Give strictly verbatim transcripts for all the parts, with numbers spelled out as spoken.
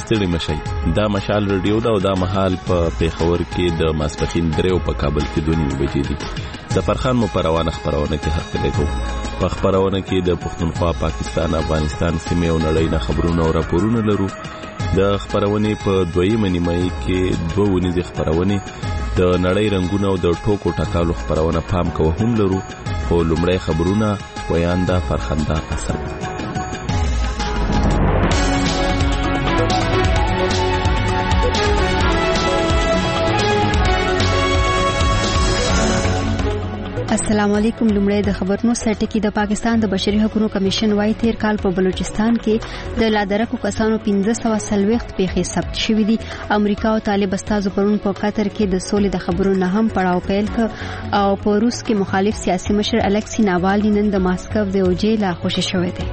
ستړي مشي. دا مشال رادیو دا او دا مهال په پیښور کې د ماسپخین دریو په کابل کې دوه نیمې بجې دي. د فرخان مو پروانه خبرونه کې هرکلی کوو. په خبرونه کې د پښتونخوا، پاکستان، افغانستان سیمې او نړۍ نه خبرونه او راپورونه لرو. د خبرونه په دویمه نیمه کې دوه ونیزې خبرونه د نړۍ رنگونه او د ټوکو ټکالو خبرونه پام کوو هم لرو. خو لومړی خبرونه ویاندا فرخنده اصل. السلام علیکم. لومړی د خبرونو سرټکی. د پاکستان د بشري حقوقو کمیشن وايي تیر کال په بلوچستان کې د لادرکو کسانو پنځه سوه څلوېښت پیښې ثبت شوې دي. امریکا او طالب استازو پرون په قطر کې د سولې د خبرونو نه هم پړاو پیل کړ او په روس کې مخالف سیاسي مشر الکسی ناوالني نن د ماسکو د یو جیل خوشی شوی دی.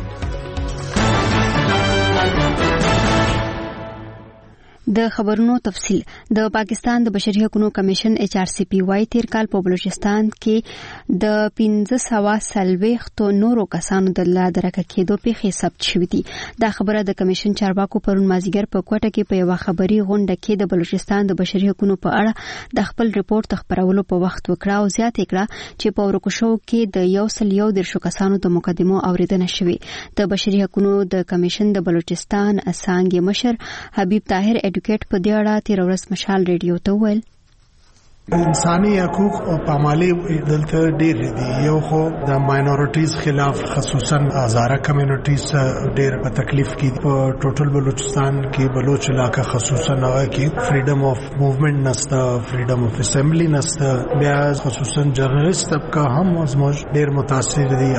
د خبرونو تفصیل. د پاکستان د بشري حقوقو کمیشن ایچ آر سی پی وايي تیر کال په بلوچستان کې د پنځه سوه څلوېښت نورو کسانو د لادرکه کېدو پیښې ثبت شوې دي. دا خبره د کمیشن چارواکو پرون مازیګر په کوټه کې په یو خبري غونډه کې د بلوچستان د بشري حقوقو په اړه د خپل ریپورت خبرولو په وخت وکړه او زیاته کړه چې په ورکوشو کې د یو سل یو درشو کسانو د مقدمو اوریدنه شوې. د بشري حقوقو د کمیشن د بلوچستان اسانګي مشر حبیب طاهر اډوکیټ په دې اړه تیر ورځ مشال ریډیو ته وویل انساني حقوق او پامالي دلته ډېر دي. یو خو د ماینورټیز خلاف خصوصا هزاره کمیونټیز ډېر په تکلیف کې په ټوټل بلوچستان کې بلوچ علاقه خصوصا هغه کې فریډم اف موومېنټ نشته، فریډم اف اسمبلی نشته. بیا خصوصا جرنالست طبقه هم زموږ ډېر متاثر دي.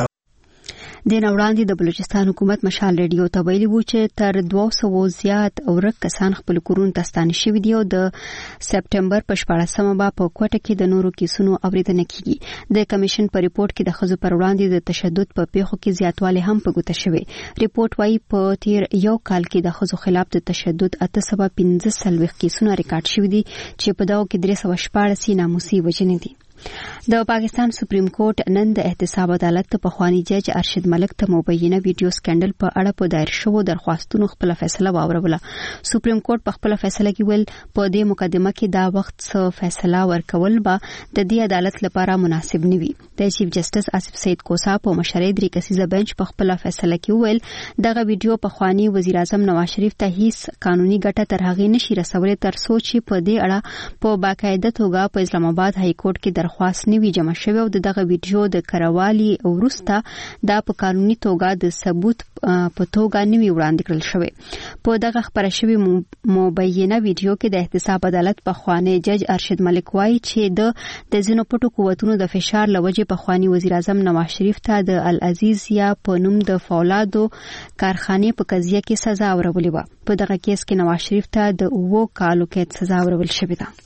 د نوړاندې د بلوچستان حکومت مشال ریډیو ته ویلي وو چې تر دوه سوه زیات ورک کسان خپل کورونه ته ستانه شوي دي او د سپټمبر په شپاړسمه به په کوټه کې د نورو کیسونو اوریدنه کیږي. د کمیشن په ریپورت کې د ښځو پر وړاندې د تشدد په پیښو کې زیاتوالی هم په ګوته شوی. ریپورت وايي په تیر یو کال کې د ښځو خلاف د تشدد اته سوه پنځه څلوېښت کیسونه ریکارډ شوي دي چې په دغو کې درې سوه شپاړس ناموسي وژنې دي. د پاکستان سپریم کورټ نن د احتساب عدالت ته پخوانی جج ارشد ملک ته مبینه ویډیو سکینډل په اړه په دایر شوو درخواستونو خپل فیصله واوروله. سپریم کورټ په خپل فیصله کې ویل په دې مقدمه کې دا وخت څه فیصله ورکول به د دې عدالت لپاره مناسب نه وي. د چیف جسټس آصف سید کوسا په مشرۍ درې کسیزه بنچ په خپل فیصله کې ویل دغه ویډیو پخوانی وزیر اعظم نواز شریف ته هیڅ قانوني ګټه تر هغې نشي رسولې تر څو چې په دې اړه په باقاعده توګه په اسلام آباد های کورټ کې درخواست نوي جمع شوی او دغه ویډیو د کروالي ورسته دا په قانوني توګه د ثبوت په توګه نوي وړاندې کړل شوی. په دغه خبره شوی مبینه ویډیو کې د احتساب عدالت پخوانی جج ارشد ملک وايي چې د د ځینو پټو قوتونو د فشار لوجې پخوانی وزیر اعظم نواز شریف ته د العزیز یا په نوم د فولادو کارخانې په قضیه کې سزا ورولې وه. په دغه کیس کې نواز شریف ته د اوو کالو قید سزا ورول شوې ده.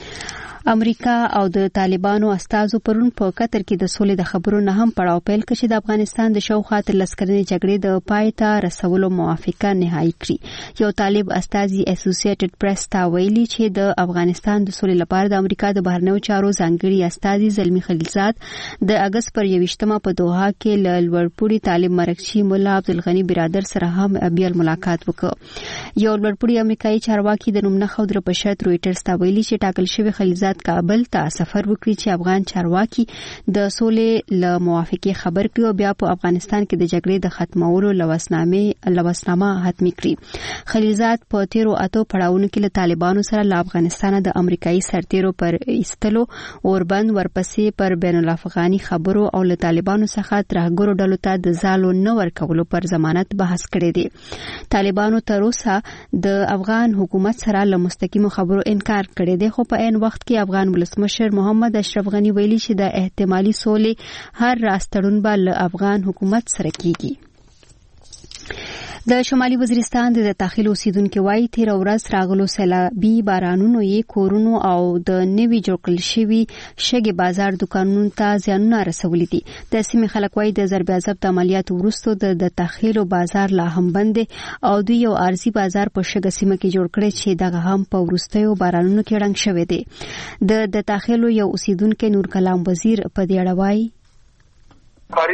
امریکا او د طالبانو استازو پرون په قطر کې د سولې د خبرو نه هم پړاو پیل کړ چې د افغانستان د شاوخوا اتلس کلنې جګړې د پای ته رسولو موافقه نهایی کړي. یو طالب استازي اسوسییټډ پریس ته ویلي چې د افغانستان د سولې لپاره د امریکا د بهرنیو چارو ځانګړي استازي زلمی خلیلزاد د اگست پر یویشتمه په دوحه کې له لوړپوړي طالب مرکچي مولا عبدالغني برادر سره هم بیل ملاقات وکړ. یو لوړپوړي امریکایي چارواکي د نوم نه ښودره په شرط رویټرز ته ویلي چې ټاکل شوی خلیلزاد کابل ته سفر وکړي چې افغان چارواکي د سولې له موافقې خبر کړي او بیا په افغانستان کې د جګړې د ختمولو لوسنامې لوسنامه حتمي کړي. خلیلزاد په تیرو اتو پړاوونو کې له طالبانو سره له افغانستان د امریکایي سرتیرو پر ایستلو اوربند ورپسې پر بین الافغاني خبرو او له طالبانو څخه ترهګرو ډلو ته د ځالو نه ورکولو پر ضمانت بحث کړی دی. طالبانو تر اوسه د افغان حکومت سره له مستقیمو خبرو انکار کړی دی خو په عین وخت کې افغان ولسمشر محمد اشرف غنی ویلي چې د احتمالي سولې هر راستړون به له افغان حکومت سره کیږي. د شمالي وزیرستان د داخل اوسیدونکو وايي تیر ورځ راغلو سیلابي بارانونو یې کورونو او د نوي جوړ کړل شوي شګې بازار دکانونو ته زیانونه رسولي دي. د سیمې خلک وايي د ضرب عذاب عملیاتو وروسته د داخل بازار لا هم بند او دوی یو ارزي بازار په شګه سیمه کې جوړ کړی چې دغه هم په وروستیو بارانونو کې رنګ شوی دی. د داخل یو اوسیدونکو نور کلام وزیر په دې اړه وايي کارین چې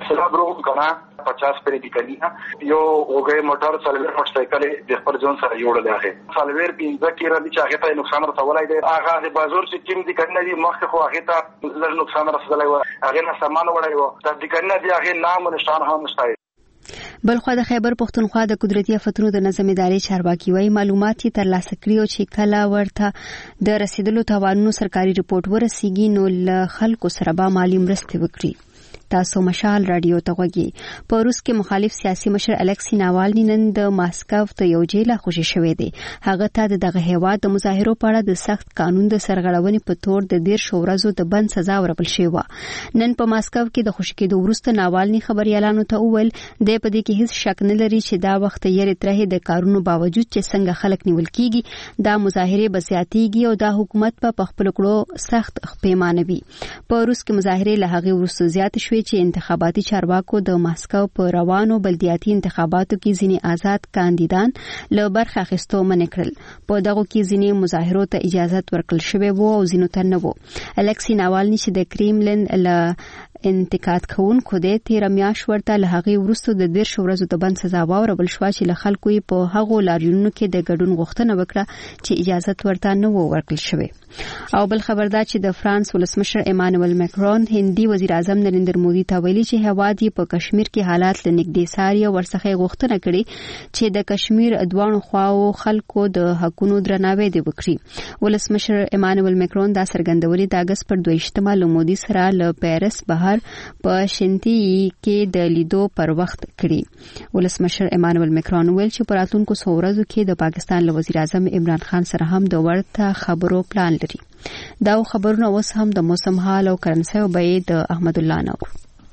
سلاب روم کنا پچاس پر دی کلینا یو وګي موټر سلویر موټر سایکل د خپل ځون سره جوړل هغه سلویر پینځه کې را دي چې هغه ته نقصان رسولای دی هغه د بازار چې ټیم دي کنه دي مخ خو هغه ته لږ نقصان رسولای و هغه نه سامان وړای و د دې کنه دي هغه نام نشان هم نشته. بلخو د خیبر پښتونخوا د قدرتي آفتونو د نظم ادارې چارواکي وايي معلومات یې ترلاسه کړي او چې کله ورته د رسیدلو توانونو سرکاري رپورت ورسیږي نو له خلکو سره به مالي مرستې وکړي. تاسو مشال رادیو ته غوږی. په روس کې مخالف سیاسي مشر الکسی ناوالني نن د ماسکو ته یو جیل خوشی شوې دي. هغه ته دغه هیواد د مظاهرو په اړه د سخت قانون د سرغړونې په تور د ډیر شورزو د بند سزا ورکړل شوې. نن په ماسکو کې د خوشی کېدو وروسته ناوالني خبريالانو ته وویل د په دې کې هیڅ شک نه لري چې دا وخت یې ترې د کارونو باوجود چې څنګه خلک نیول کیږي دا مظاهره بسیاتيږي او دا حکومت په خپل کړو سخت پیمانه وي. په روس کې مظاهره له هغه وروسته زیات شوې چې انتخاباتي چارواکو د ماسکو په روانو بلدیاتي انتخاباتو کې ځینې آزاد کاندیدان له برخه اخیستو منع کړل. په دغه کې ځینې مظاهرو ته اجازه ورکړل شوې وو او ځینو ته نه وو. الکسی ناوالني چې د کریملین له انتقاد کوونکو د تیر میاش ورته له هغه وروسته د ډیر شورزو د بند سزا واوربل شو چې له خلکو په هغو لاریونونو کې د ګډون غوښتنه وکړه چې اجازه ورته نه و ورکړل شوې. او بل خبردار چې د فرانس ولسمشر ایمانوئل ماکرون هندي وزیر اعظم نریندر مودي ته ویلي چې هواد یې په کشمیر کې حالات لنګدې ساري ورڅخه غوښتنه کړي چې د کشمیر دوانو خواو خلکو د حقونو درناوی دی وکړي. ولسمشر ایمانوئل ماکرون دا څرګندولې د اگست پر دوه ل مودي سره له پیرس بهر په شنتي کې د لیدو پر وخت کړي. ولسمشر ایمانوئل ماکرون ویل چې په راتلونکو څو ورځو کې د پاکستان له وزیر اعظم عمران خان سره هم د ورته خبرو پلان لري. دا خبرونه اوس هم د موسم حال او کرنسي او بې د احمد الله نور.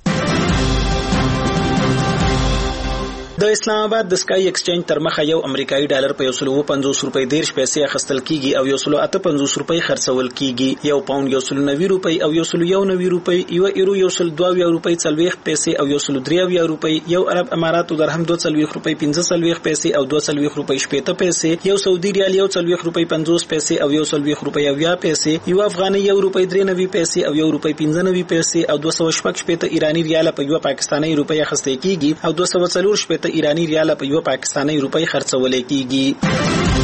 د اسلام آباد د سکای ایکسچینج تر مخه یو امریکایي ډالر په یو سل او پنځوس روپۍ دیرش پیسې اخیستل کیږي او یو سل او اته پنځوس روپۍ خرڅول کیږي. یو پاوند یو سل نوي روپۍ او یو سل یو نوي روپۍ، یو ایرو یو سل دوه روپۍ څلوېښت پیسې او یو سل درې روپۍ، یو عرب اماراتو درهم دوه څلوېښت روپۍ پنځه څلوېښت پیسې او دوه څلوېښت روپۍ شپېته پیسې، یو سعودي ریال یو څلوېښت روپۍ پنځوس پیسې او یو څلوېښت روپۍ اویا پیسې، یو افغاني یو روپۍ درې نوي پیسې او یو روپۍ پنځه نوي پیسې او دوه سوه شپږ شپېته ایرانی ریال په یو پاکستاني روپۍ اخیستل کیږي او دوه سوه څلور شپېته ایرانی ریال یو پاکستاني روپۍ خرڅول کیږي.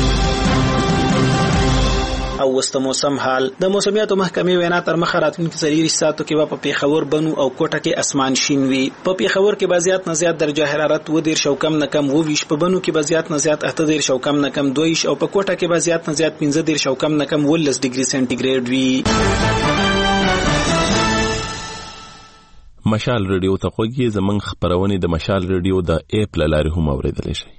او وست موسم حال د موسمیاتو محکمې وینا تر مخه راتلونکي څلور ساعتو کې په پیښور بنو او کوټه کې اسمان شین وي. په پیښور کې بازيات نه زیات درجه حرارت و ډیر شو کم نه کم و ویش، په بنو کې بازيات نه زیات اته ډیر شو کم نه کم دویش او په کوټه کې بازيات نه زیات پنځه ډیر شو کم نه کم ولس ډیګري سنټیګریډ وي. مشال رادیو ته خوږی زمنګ خبرونه د مشال رادیو د اپ لارې هم اوریدل شي.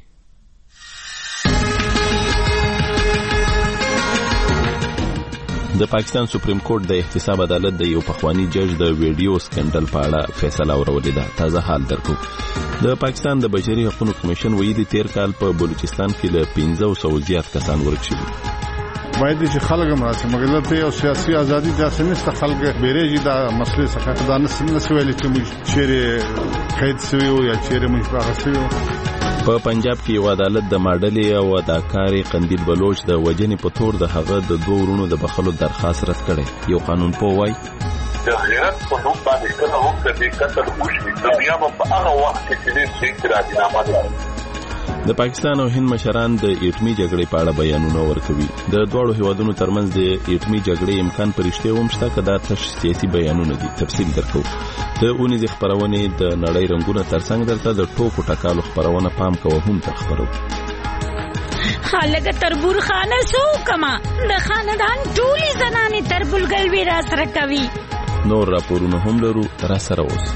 د پاکستان سپریم کورټ د احتساب عدالت د یو پخوانی جج د ویډیو سکندل په اړه فیصله اورولې ده. تازه حال درکو. د پاکستان د بشري حقوقو کمیشن ویلي تیر کال په بلوچستان کې له پنځه سوه زیات کسان ورک شوي. باید چې خلک مراسم مګر ته یو سیاسي ازادي داسې نشته، خلک بیرېږي دا مسلې څخه دا نه سویل چې موږ چیرې قید شوی او یا چیرې موږ راغسیو. په پنجاب کې یو عدالت د ماډلې او اداکارې قندیل بلوچ د وجنې په تور د هغه د دوه ورونو د بخښلو درخواست رد کړي. یو قانون پوه وایي د غیرت په نوم باندې کله هم د دې قتل وشوي د بیا په هغه وخت کې چې دې راځنامه ده. د پاکستان او هند مشران د ایټمي جګړې په اړه بیانونه ورکوي. د دوه هیوادونو ترمنځ د ایټمي جګړې امکان پرشته هم شته کدا تش سیاسي بیانونه دي. تفصیل درکو. د اونیز خبرونه د نړۍ رنگونه ترڅنګ درته د ټوکو ټکالو خبرونه پام کوه هم تر خبرو. خالق تربور خانه سو کما د خاندان ټولي زنانې تربولګل وی را سره کوي. نور راپورونه هم لرو را سره اوس.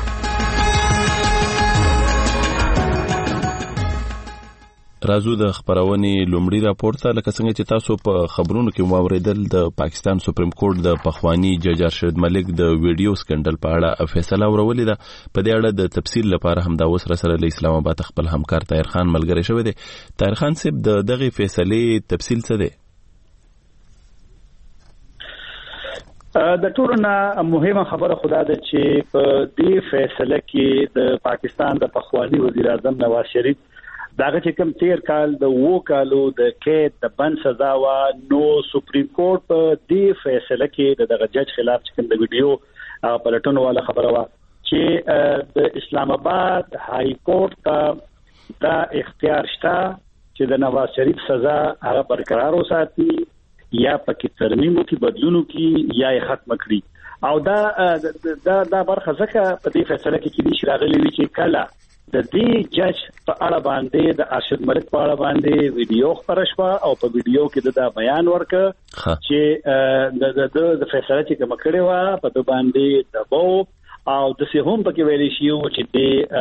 رازو د خبرونې لومړی راپور ته لکه څنګه چې تاسو په خبرونو کې واوریدل د پاکستان سپریم کورټ د پخوانی جج ارشد ملک د ویډیو سکندل په اړه فیصله اورولې ده. په دې اړه د تفصیل لپاره هم دا اوس سره له اسلام آباد خپل همکار طاهر خان ملګری شوی دی. طاهر خان صاحب د دغه فیصلې تفصیل څه دی؟ د ټولنه مهمه خبره خدا ده چې په دې فیصله کې د پاکستان د پخوانی وزیر اعظم نواز شریف داغه چې کوم تیر کال د وو کالو د قید د بند سزا وا نو سپریم کورټ په دې فیصله کې دغه جج خلاف چې کوم د ویډیو پلټونو والا خبره وا چې د اسلام آباد های کورټ ته دا اختیار شته چې د نواز شریف سزا هغه برقرار وساتي یا پکې ترمیم وکړي بدلون وکړي یا یې ختم کړي او دا دا دا برخه ځکه په دې فیصله کې کې دي راغلي وي چې کله د دې جج په اړه باندې د ارشد ملک په اړه باندې ویډیو خبره شوه او په ویډیو کې د دا بیان ورکړ چې د د د فیصله چې کوم کړي و په د باندې دباو او د سه هم پکې ویل شي چې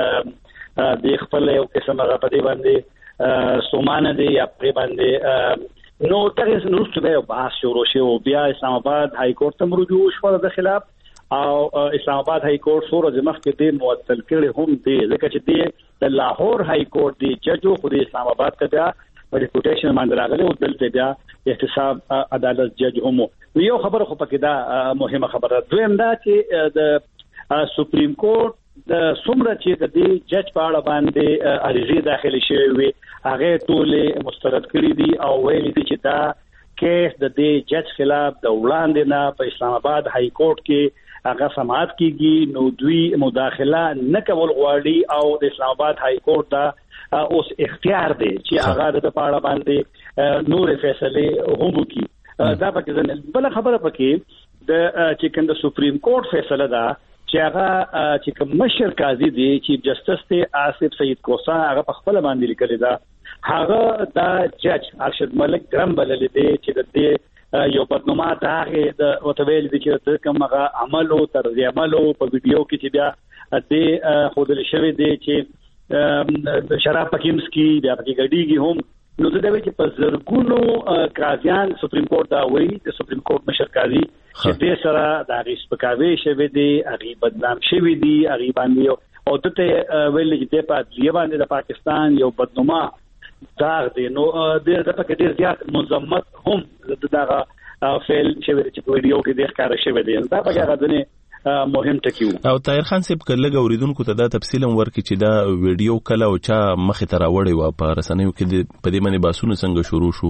د د خپل یو قسم هغه په دې باندې سومانه دی یا په باندې نو تاسو نو څه به بحث شروع شي او بیا اسلام آباد های کورټ ته رجوع شو د خلاف او اسلام آباد های کورټ سور د مخ کې د معطل کړي هم دی ځکه چې د لاهور های کورټ دی جج خو د اسلام آباد ته بیا په ریپوټیشن باندې راغلی او دلته بیا احتساب عدالت جج هم یو خبره خو پکې دا مهمه خبره دویم دا چې د سپریم کورټ د څومره چې د دې جج په اړه باندې عریضه داخلي شوی وي هغه ټول مسترد کړی دي او ویلي دي چې دا کیس د دې جج خلاف د وړاندې نه په اسلام آباد های کورټ کې هغه سماعت کیږي نو دوی مداخله نه کول غواړي او د اسلام آباد های کورټ دا اوس اختیار دی چې هغه د پاړه باندې نور فیصله هم وکړي دا پکې بل خبره پکې د چې کوم د سپریم کورټ فیصله ده چې هغه چې کوم مشر قاضي دی چیف جسټس ته آصف سید کوسا هغه په خپل باندې لیکل دا هغه دا جج ارشد ملک ګرام بلل دی چې د دې یو بدنما داغه د وتویل دي چې کوم هغه عمل او طرز عمل په ویډیو کې چې بیا د خودل شوی دی چې د شراب پکیمس کې بیا پکې ګډیږي هم نو د دې چې په زرګونو قاضیان سپریم کورټ دا وایي د سپریم کورټ مشر قاضي چې دې سره د ریس پکاوي شوی دی هغه بدنام شوی دی هغه باندې او دته ویل چې د پاتلیه باندې د پاکستان یو بدنما داغ دی نو د پکې ډیر زیات مزمت هم دغه فعل چې چې په ویډیو کې د ښکار شوی دی دا په هغه ځنه مهم ټکیو او طاهر خان صاحب کله غوریدونکو ته دا تفصیل ورکړي چې دا ویډیو کله او چا مخې ته راوړی و په رسنیو کې په دې باندې باسونه څنګه شروع شو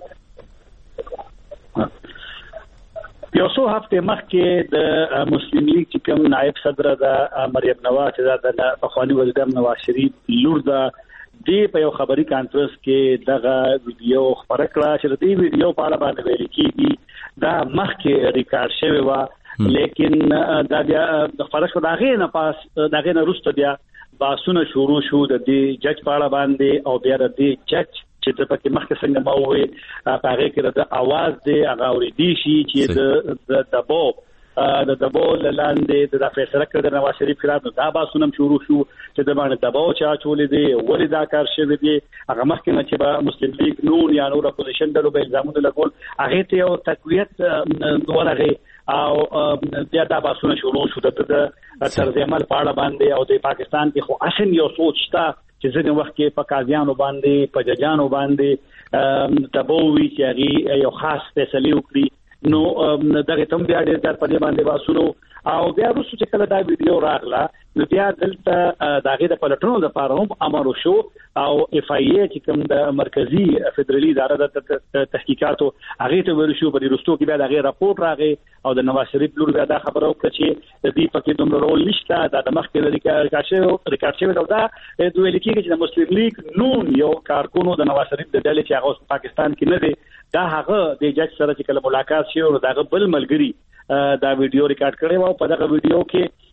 یو څو هفته مخکې د مسلم لیگ چې کوم نائب صدر د مریم نواز چې د پخوانی وزیر اعظم نواز شریف لور د دی په یو خبري کانفرنس کې دغه ویډیو خبره کړه چې د ویډیو په اړه باندې ویل کېږي دا مخکې ریکارډ شوی و لیکن دا بیا د فرق دغه نه پاس دغه نه وروسته بیا باسونه شروع شو د دې جج په اړه باندې او بیا د دې جج چې د پکې مخکې څنګه ما وې هغه کې د आवाज دی هغه ورېدي شي چې د دبو د دبو لاندې د فیصله کړ د نواز شریف خلاف دا باسونه شروع شو چې د باندې دبو چا چولې دی ولې دا کار شوی دی هغه مخکې نه چې با مسلم لیگ نون یا نور اپوزیشن دلو به الزامونه لګول هغه ته یو تقویت ورغه او بیا دا باسونه شروع شو د طرز عمل په اړه باندې او د پاکستان کې خو اصل یو سوچ تا چې ځینې وخت کې په قاضیانو باندې په ججانو باندې تبوي چې هغه یو خاص فیصله وکړي نو دغه تم بیا ډېر تر پدې باندې واسونو او بیا وروسته چې کله دا ویډیو راغله نو بیا دلته دغه د پلټونو لپاره هم امر وشو او اف ای ای چې کوم د مرکزی فدرالي اداره د تحقیقاتو هغه ته ورشو په وروستو کې بیا دغه راپور راغی او د نواز شریف لور بیا دا خبره وکړه چې د دې پکې دومره رول نشته د مخکې ریکارډ شوی ریکارډ شوی دا د ویل کېږي چې د مسلم لیگ نون یو کارکونو د نواز شریف د ډلې چې هغه پاکستان کې نه دی دا هغه د جج سره چې کله ملاقات شي او دغه بل ملګری دا ویډیو ریکارډ کړی و په دغه ویډیو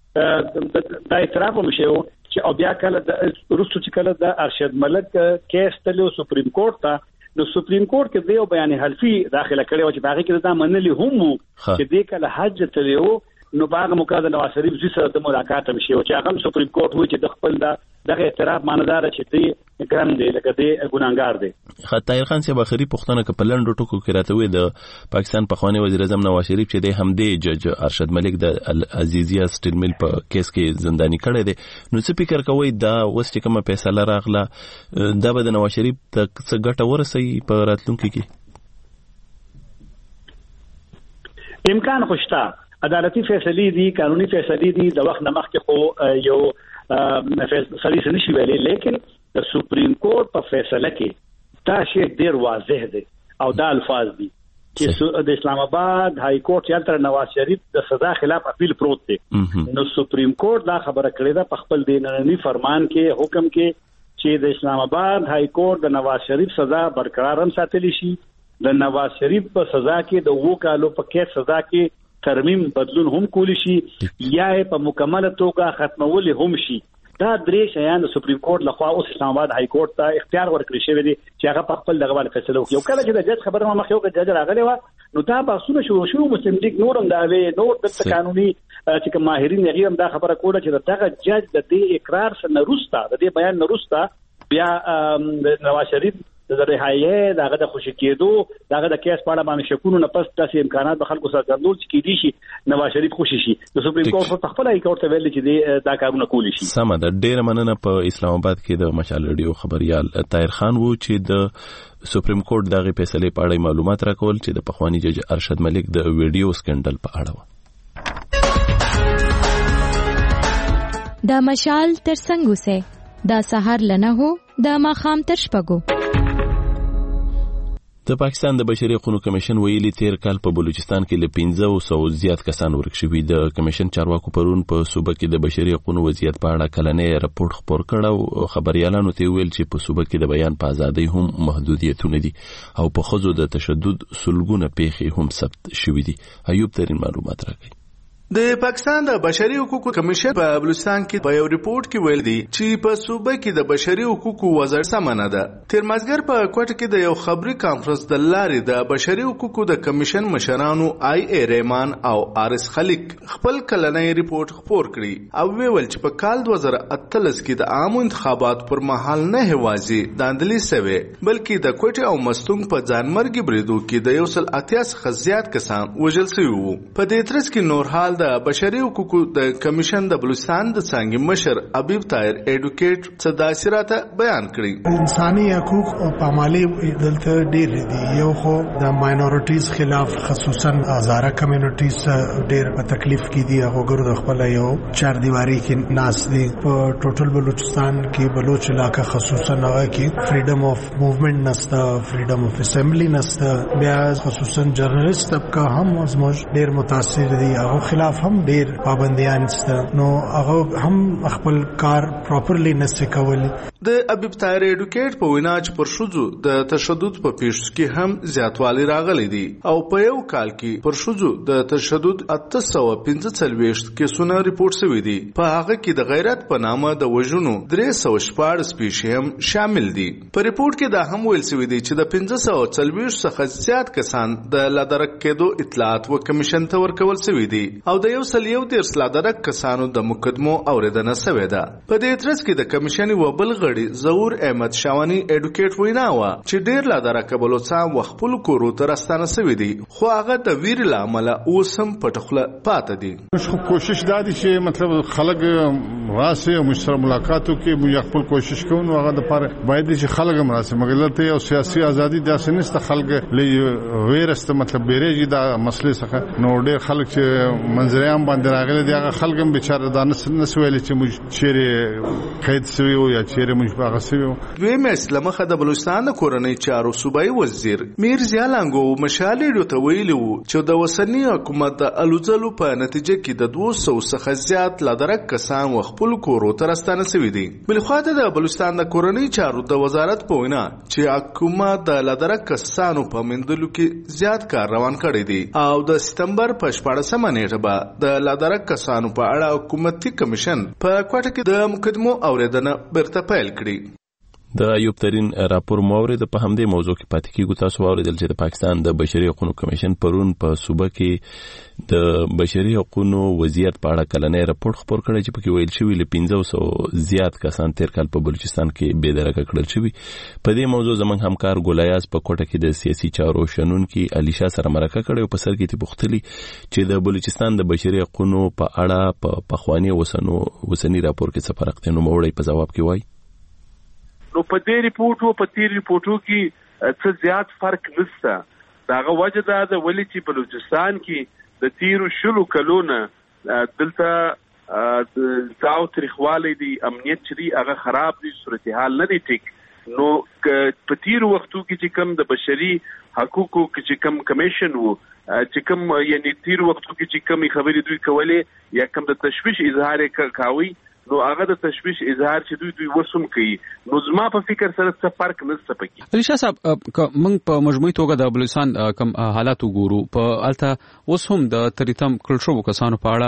کې دا اعتراف هم شوی چې او بیا کله د روسو چې کله د ارشد ملک کیس تلو سپریم کورټ ته نو سپریم کورټ کې دیو بیان حلفي داخله کړی و چې باغې کې دا منلي هم چې دې کله حج تلو نو باغ مقاده نواز شریف زی سره د ملاقات هم شي او چې هغه سپریم کورټ وایي چې د خپل دا دغه اعتراف ماندار چې دی ګرام دی لکه دی ګناګار دی خطایر خان صاحب اخري پښتنه ک په لندو ټکو کې راته وي د پاکستان پخوانی وزیر اعظم نواز شریف چې دی هم دی جج ارشد ملک د عزیزیه سټیل مل په کیس کې زنداني کړی دی نو څه فکر کوي دا اوس چې کومه فیصله راغله دا به د نواز شریف ته څه ګټه ورسي په راتلونکي کې امکان خوشتا عدالتي فیصله دي قانوني فیصله دي د وخت نه مخکې خو یو فیصله نشي ویلې لیکن د سپریم کورټ په فیصله کې دا شی ډیر واضح دی او دا الفاظ دي چې د اسلام آباد های کورټ یا تر نواز شریف د سزا خلاف اپیل پروت دی نو سپریم کورټ دا خبره کړې ده په خپل دیننی فرمان کې حکم کې چې د اسلام آباد های کورټ د نواز شریف سزا برقرار هم ساتلی شي د نواز شریف په سزا کې د وو کالو په کې سزا کې ترمیم بدلون هم کولی شي یا په مکمله توګه ختمول هم شي دا درې شیان د سپریم کورټ لخوا اوس اسلام آباد های کورټ ته اختیار ورکړی شوی دی چې هغه په خپل دغه باندې فیصله وکړي. کله چې د جج خبره ما مخ یو جج راغلی و نو دا بحثونه شروع شو مسلم لیگ نور هم دا وی نور د قانوني چې کوم ماهرین یې هم دا خبره کوله چې دغه جج د دې اقرار سره نروستا د دې بیان نروستا بیا نواز شریف د رهایی دغه د خوشی کېدو دغه د کیس په اړه باندې شکونه نه پس تاسو امکانات به خلکو سره درلود چې کېدی شي نواز شریف خوشی شي د سپریم کورټ په خپل ای کورټ ته ویل چې دا کارونه کولی شي. سم ده. ډیر مننه. په اسلام آباد کې د مشال ریډیو خبريال طاهر خان وو چې د سپریم کورټ دغه فیصله په اړه معلومات راکول چې د پخوانی جج ارشد ملک د ویډیو سکندل په اړه و. دا مشال تر څنګه سه دا سحر لنه هو دا ماخام تر شپګو. د پاکستان د بشري حقوقو کمیشن ویلي تیر کال په بلوچستان کې له پنځه سوه زیات کسان ورک شوي. د کمیشن چارواکو پرون په صوبه کې د بشري حقوقو وضعیت په اړه کلنې راپور خپور کړ او خبريالانو ته ویل چې په صوبه کې د بیان په ازادۍ هم محدودیتونه دي او په ښځو د تشدد سلګونه پیښې هم ثبت شوي دي. ایوب ترین معلومات راکړي. د پاکستان د بشري حقوقو کمیشن په بلوچستان کې په یو ریپورت کې ویل دي چې په صوبه کې د بشري حقوقو وزارت سمانه ده. تیر مازګر په کوټه کې د یو خبري کانفرنس د لارې د بشري حقوقو د کمیشن مشرانو آی ای ریمان او آر اس خلیق خپل کلنۍ ریپورت خپور کړی او ویل چې په کال دوه زره اتلس کې د عامو انتخابات پر مهال نه هوازي داندلي سوي بلکې د کوټه او مستونګ په ځانمرګي بریدو کې د یو سل اتیا څخه زیات کسان وژل شوي وو. په دې ترڅ کې نور حال د بشري حقوقو د کمیشن د بلوچستان د څنګه مشر حبیب طاهر ایډوکیټ صداسراته بیان کړی. انساني حقوق او پامالي دلته ډېر دي. یو خو د ماینورټیز خلاف خصوصا هزاره کمیونټیز ډېر په تکلیف کې دي. هغه ګرو د خپل یو چار دیواری کې ناس دي. په ټوټل بلوچستان کې بلوچ علاقہ خصوصا هغه کې فریډم اف موومېنټ نسته، فریډم اف اسمبلی نسته. بیا خصوصا جرنالست طبقه هم زموږ ډېر متاثر دي. هغه خلاف هم ډیر پابندیان سته نو هغه هم خپل کار پراپرلی نشي کولی. د حبیب طاهر ایډوکیټ په وینا چې پر شوزو د تشدد په پیښو کې هم زیاتوالی راغلی دی او په یو کال کې پر شوزو د تشدد اته سوه پنځه څلوېښت کیسونه ریپورت شوي دي. په هغه کې د غیرت په نامه د وژنو درې سوه شپاړس پیښې هم شامل دي. په ریپورت کې دا هم ویل شوي دي چې د پنځه سوه څلوېښت څخه زیات کسان د لادرک کېدو اطلاعات و کمیشن ته ورکول شوي دي او د یو سل یو دېرش لادرک کسانو د مقدمو اوریدنه شوې ده. په دې ترڅ کې د کمیشن و بل غړي ظهور احمد شاوانی ایډوکیټ وینا وا چې ډیر لادرک بلوچستان وخپل کورو ته راستانه شوی دي خو هغه د ویر لامل اوس هم پټخله پاتې دي. کوشش دا دي چې مطلب خلک راسي او مشر ملاقاتو کې موږ خپل کوشش کوو هغه د پر باید چې خلک هم راسي مګر ته او سیاسي ازادي داسې نشته. خلک لې ویرست مطلب بیرېږي دا مسلې څخه نو ډیر خلک چې منځریان باندې راغلي دي هغه خلک هم بیچاره دا نسویل چې موږ چیرې قید شوي او یا چیرې موږ هغه شوي. دویم اسلامخه د بلوچستان د کورنۍ چارو صوبایي وزیر میر ضیا لنګو مشال ریډیو ته ویلي وو چې د وسنی حکومت د الوځلو په نتیجه کې د دوه سوه څخه زیات لادرک کسان وخپل کورو ته راستانه شوي دي. بلخواته د بلوچستان د کورنۍ چارو د وزارت په وینا چې حکومت د لادرک کسانو په مندلو کې زیات کار روان کړی دی او د سپتمبر په شپاړسمه نیټه به د لادرک کسانو په اړه حکومتي کمیشن په کوټه کې د مقدمو اوریدنه برته پیل کړي. د ایوب ترین راپور مورید په همدې موضوع کې پاتې کیږي. تاسو واوریدل چې د پاکستان د بشري حقوقو کمیشن پرون په صوبه کې د بشري حقوقو وضعیت په اړه کلنۍ راپور خپور کړی چې پکې ویل شوی له پنځه سوه زیات کسان تیر کال په بلوچستان کې بې درکه کړل شوي. په دې موضوع زموږ همکار ګولیاز په کوټه کې د سیاسي چارو شنونکي علیشا سره مرکه کړې او په سر کې تی پوښتلي چې د بلوچستان د بشري حقوقو په اړه په پخوانی وسنو وسنی راپور کې څه فرق دی نو موړی په جواب کې وایي نو په دې ریپورتو په تیر ریپورتو کې څه زیات فرق نشته. داغه وجه دا ده ولې چې بلوچستان کې د تیرو شلو کلونه دلته تاو تاریخوالی دی امنیت چې دی هغه خراب دی صورتحال نه دی ټیک نو په تیر وختو کې چې کوم د بشري حقوقو کې چې کوم کمیشن وو چې کوم یعنی تیر وختو کې چې کوم خبرې دوی کولې یا کوم د تشویش اظهار کاوي نو هغه د تشویش اظهار چې دوی دوی وسوم کوي نو زما په فکر سره څه فرق نشته پکې. علي شاه صاحب موږ په مجموعي توګه د بلوچستان کم حالات وګورو په الته اوس هم د تریتم کل شو کسانو په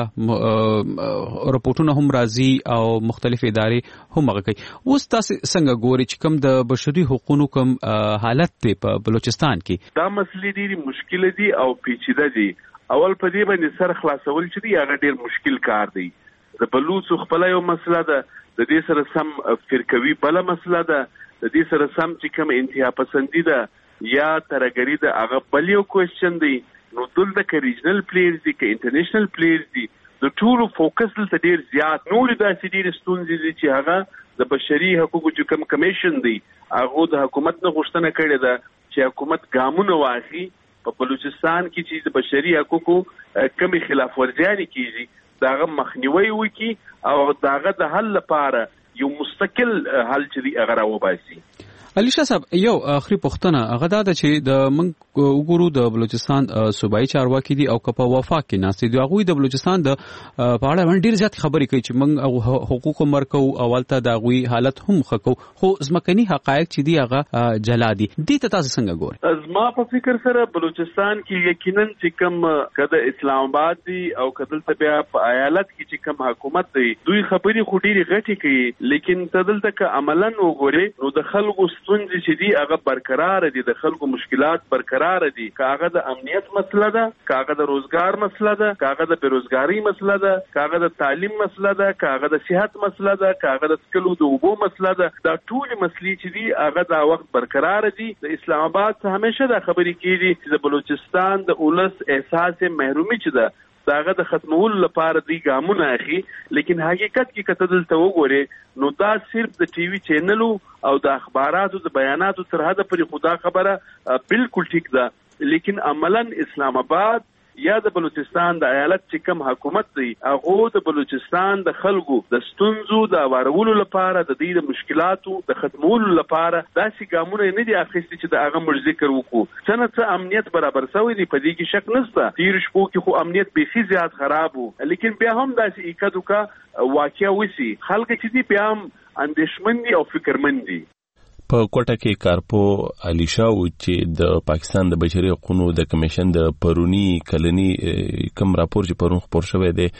اړه راپورټونه هم راځي او مختلف ادارې هم هغه کوي. اوس تاسو څنګه ګوري چې کوم د بشري حقوقو کوم حالت دی په بلوچستان کې؟ دا مسلې ډېری مشکل دي او پیچیده دي. اول په دې باندې سر خلاصول چې دی هغه ډېر مشکل کار دی. د بلوچو خپل یو مسله ده، د دې سره سم فرقوي بل مسله ده، د دې سره سم چې کوم انتها پسندي ده یا ترګری ده هغه بل یو کوېسچن دی. نو دلته کې ریجنل پلیئرز دي کې انټرنیشنل پلیئرز دي، د ټولو فوکس دلته ډیر زیات نور داسې ډیر ستونزې دي چې هغه د بشري حقوقو چې کوم کمیشن دی هغه د حکومت نه غوښتنه کړې ده چې حکومت ګامونه واخلي په بلوچستان کې چې د بشري حقوقو کمی خلاف ورزیانې کیږي داغه مخنیوي وکي او داغه د حل لپاره یو مستقل حل چې هغه راوباسي. علي شاه صاحب یو اخري پوښتنه هغه دا ده چې د منګ وګورو د بلوچستان صوبایي چارواکي دي او کپا وفاق کې ناست دي هغه د بلوچستان د په اړه باندې ډیر زیات خبرې کوي چې منګ حقوق مرکو اولته د غوي حالت هم خکو خو ځمکني حقایق چې دي هغه جلا دي. دې ته تاسو څنګه ګورئ؟ زما په فکر سره بلوچستان کې یقینا چې کوم کده اسلام آباد دي او کدل بیا په ایالت کې چې کوم حکومت دی دوی خبرې خوري غټي کوي لیکن تدلته ک عملاً وګوري نو د خلکو ستونزې چې دي هغه برقرار دي، د خلکو مشکلات برقرار دي، کاغه د امنیت مسله ده، کاغه د روزګار مسله ده، کاغه د بیروزګاری مسله ده، کاغه د تعلیم مسله ده، کاغه د صحت مسله ده، کاغه د سکلو د اوبو مسله ده. دا ټول مسلې چې دي هغه د وخت برقرار دي. د اسلام آباد څخه همیشه دا خبرې کیږي چې د بلوچستان د اولس احساس محرومي چې ده داغه د ختمولو لپاره دی ګامونه اخی، لیکن حقیقت کې کته دلته وګوره نو دا صرف د ټي وي چینلو او د اخباراتو د بیاناتو تر حد پورې خدا خبره بالکل ټیک ده، لیکن عملاً اسلام آباد یا د بلوچستان د ایالت چې کوم حکومت دی هغه د بلوچستان د خلکو د ستونزو د وارولو لپاره د دې د مشکلاتو د ختمولو لپاره داسې ګامونه نه دي اخیستي چې د هغه موږ ذکر وکړو. څنګه څه امنیت برابر شوی دی په دې کې شک نشته. تیر شپو کې خو امنیت بیخي زیات خراب وو، لیکن بیا هم داسې اکدوکا واقعیا وسی خلک چې دی بیا هم اندېښمن دي او فکرمن دي. په کوټه کې کارپو علي شاه و چې د پاکستان د بشري حقوقو د کمیشن د پرونی کلنی کم راپور چې پرون خبر شوی دی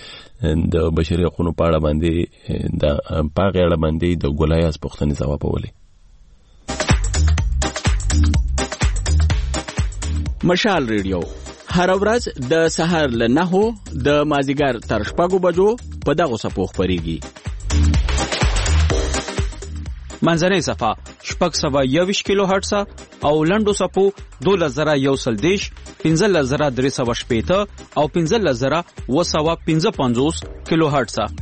د بشري حقوقو په اړه باندې د پاغه اړه باندې د ګولایاس پوښتنې ځواب ولې. مشال ریډیو هر ورځ د سهار له نهو د مازیګر تر شپږو بجو په دغه صفو خبريږي. منځنۍ صفه شپږ سوه یوویشت کیلو هرټز او لنډو صفو دولس زره یو سل دیش پنځلس زره درې سوه شپېته او پنځلس زره اوه سوه پنځه پنځوس کیلو هرټز.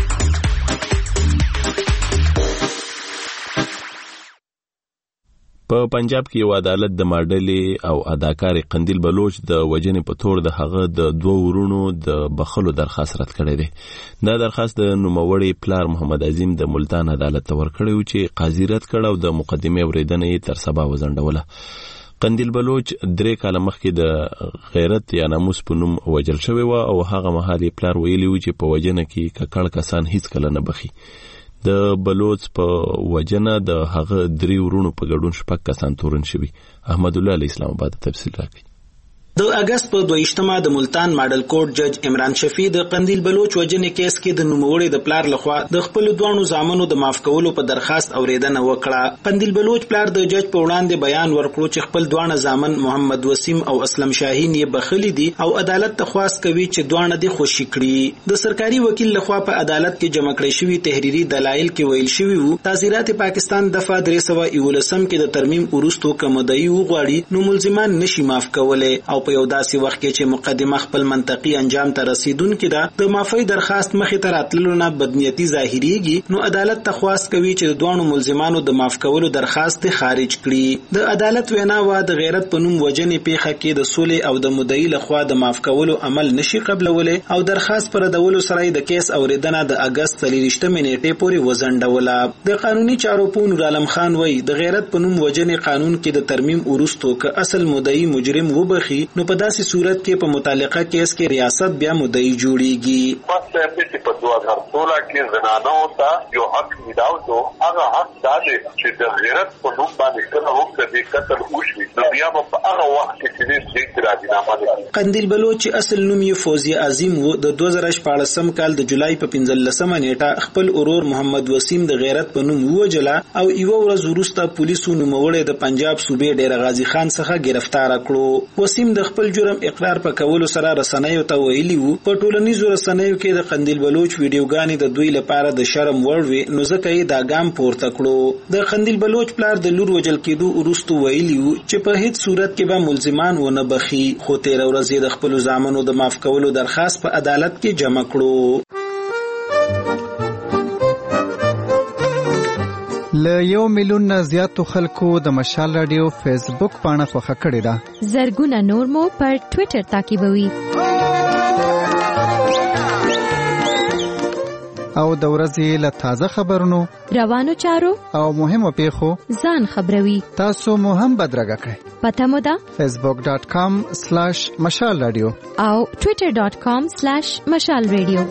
په پنجاب کې یو عدالت د ماډلې او اداکار قندیل بلوچ د وجنې په تور د هغه د دوه ورونو د بخښلو درخواست رد کړی دی. دا درخواست د نوموړي پلار محمد عظیم د ملتان عدالت ته ورکړی و چې قاضي رد کړ او د مقدمې اورېدنه یې تر سبا وځنډوله. قندیل بلوچ درې کاله مخکې د غیرت یا ناموس په نوم وژل شوی و او هغه مهال یې پلار ویلي و چې په وجنه کې ککړ کسان هیڅ کله نه بخي. د بلوچ په وجنه د هغه درې ورونو په ګډون شپږ کسان تورن شوي. احمد الله علی اسلام آباد تفصیل راکړي. د اگست په دویشتمه د ملتان ماډل کورټ جج عمران شفیع د قندیل بلوچ وجنې کیس کې د نوموړي د پلار لخوا د خپل دوانو زامنو د معاف کولو په درخواست اوریدنه وکړه. قندیل بلوچ پلار د جج په وړاندې بیان ورکړو چې خپل دوانه زامن محمد وسیم او اسلم شاهین یې بخښلي دي او عدالت ته خواست کوي چې دوانه دې خوشي کړي. د سرکاري وکیل لخوا په عدالت کې جمع کړی شوی تحریری دلایل کې ویل شوی وو تعزیرات پاکستان دفعه درې سوه یولسم کې د ترمیم وروسته کوم مدعي وغواړي نو ملزمان نشي معاف کولای او په یو داسې وخت کې چې مقدمه خپل منطقي انجام ته رسیدونکې ده د معافی درخواست مخې ته راتللو نه بدنیتي ظاهریږي نو عدالت ته خواست کوي چې د دوه ملزمانو د معاف کولو درخواست خارج کړي. د عدالت وینا وا د غیرت په نوم وجنې پیښه کې د سولې او د مدعي لخوا د معاف کولو عمل نشي قبلولې او درخواست پر دولو سره د کیس اوریدنه د اگست څلورویشتمې نیټې پورې وزنډوله. د قانوني چارو پون نور عالم خان وای د غیرت په نوم وجنې قانون کې د ترمیم وروستو که اصل مدعي مجرم وبخي نو په داسې صورت کې په متعلقه کیس کې ریاست بیا مدعي جوړیږي. پس په دوه هزار سولہ کې زنانو ته یو حق ملاو شو هغه حق دا دی چې د غیرت په نوم باندې کله هم د قتل وشي نو بیا په هغه وخت کې چې دې راځي نه. قندیل بلوچ اصل نوم یې فوزي عظیم و د دوه زره شپاړسم کال د جولای په پنځلسمه نیټه خپل اورور محمد وسیم د غیرت په نوم ووجله او یو ورځ وروسته پولیسو نوموړی د پنجاب صوبې ډیر غازی خان څخه گرفتار کړو. وسیم د خپل جرم اقرار په کولو سره رسنیو ته ویلي وو په ټولنیزو رسنیو کې د قندیل بلوچ ویډیوګانې د دوی لپاره د شرم وړ وي نو ځکه یې دا ګام پورته کړو. د قندیل بلوچ پلار د لور وجل کېدو وروسته ویلي وو چې په هیڅ صورت کې به ملزمان ونه بخي خو تیر ورځ د خپل ځامنو د معاف کولو درخواست په عدالت کې جمع کړو. ل یو میلیون نه زیاتو خلکو د مشال رادیو فیسبوک پاڼه خوښه کړې ده. زرګونه نور مو پر ټوئیټر تعقیبوي او د ورځې له تازه خبرونو روانو چارو او مهمو پیښو ځان خبروي. تاسو مو هم بدرګه کړئ. پته مو ده فیسبوک ډاٹ کام سلیش مشال رادیو او ټوئیټر ډاٹ کام سلیش مشال رادیو.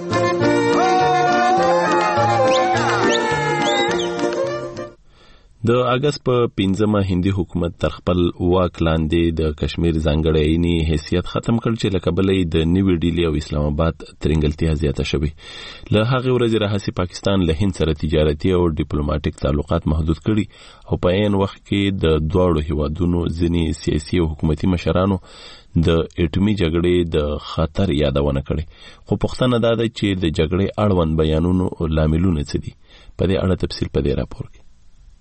د اگست په پنځمه هندي حکومت تر خپل واک لاندې د کشمیر ځانګړی عیني حیثیت ختم کړ چې لکه بلې د نیوی ډیلی او اسلام آباد ترنګلتیا زیاته شوه. له هغه ورځې راهیسې پاکستان له هند سره تجارتي او ډیپلوماټیک تعلقات محدود کړي او په عین وخت کې د دواړو هیوادونو ځینې سیاسي او حکومتي مشرانو د اټومي جګړې د خطر یادونه کړې. خو پوښتنه دا ده چې د جګړې اړوند بیانونو لاملونه څه دي؟ په دې اړه تفصیل په دې راپور کې.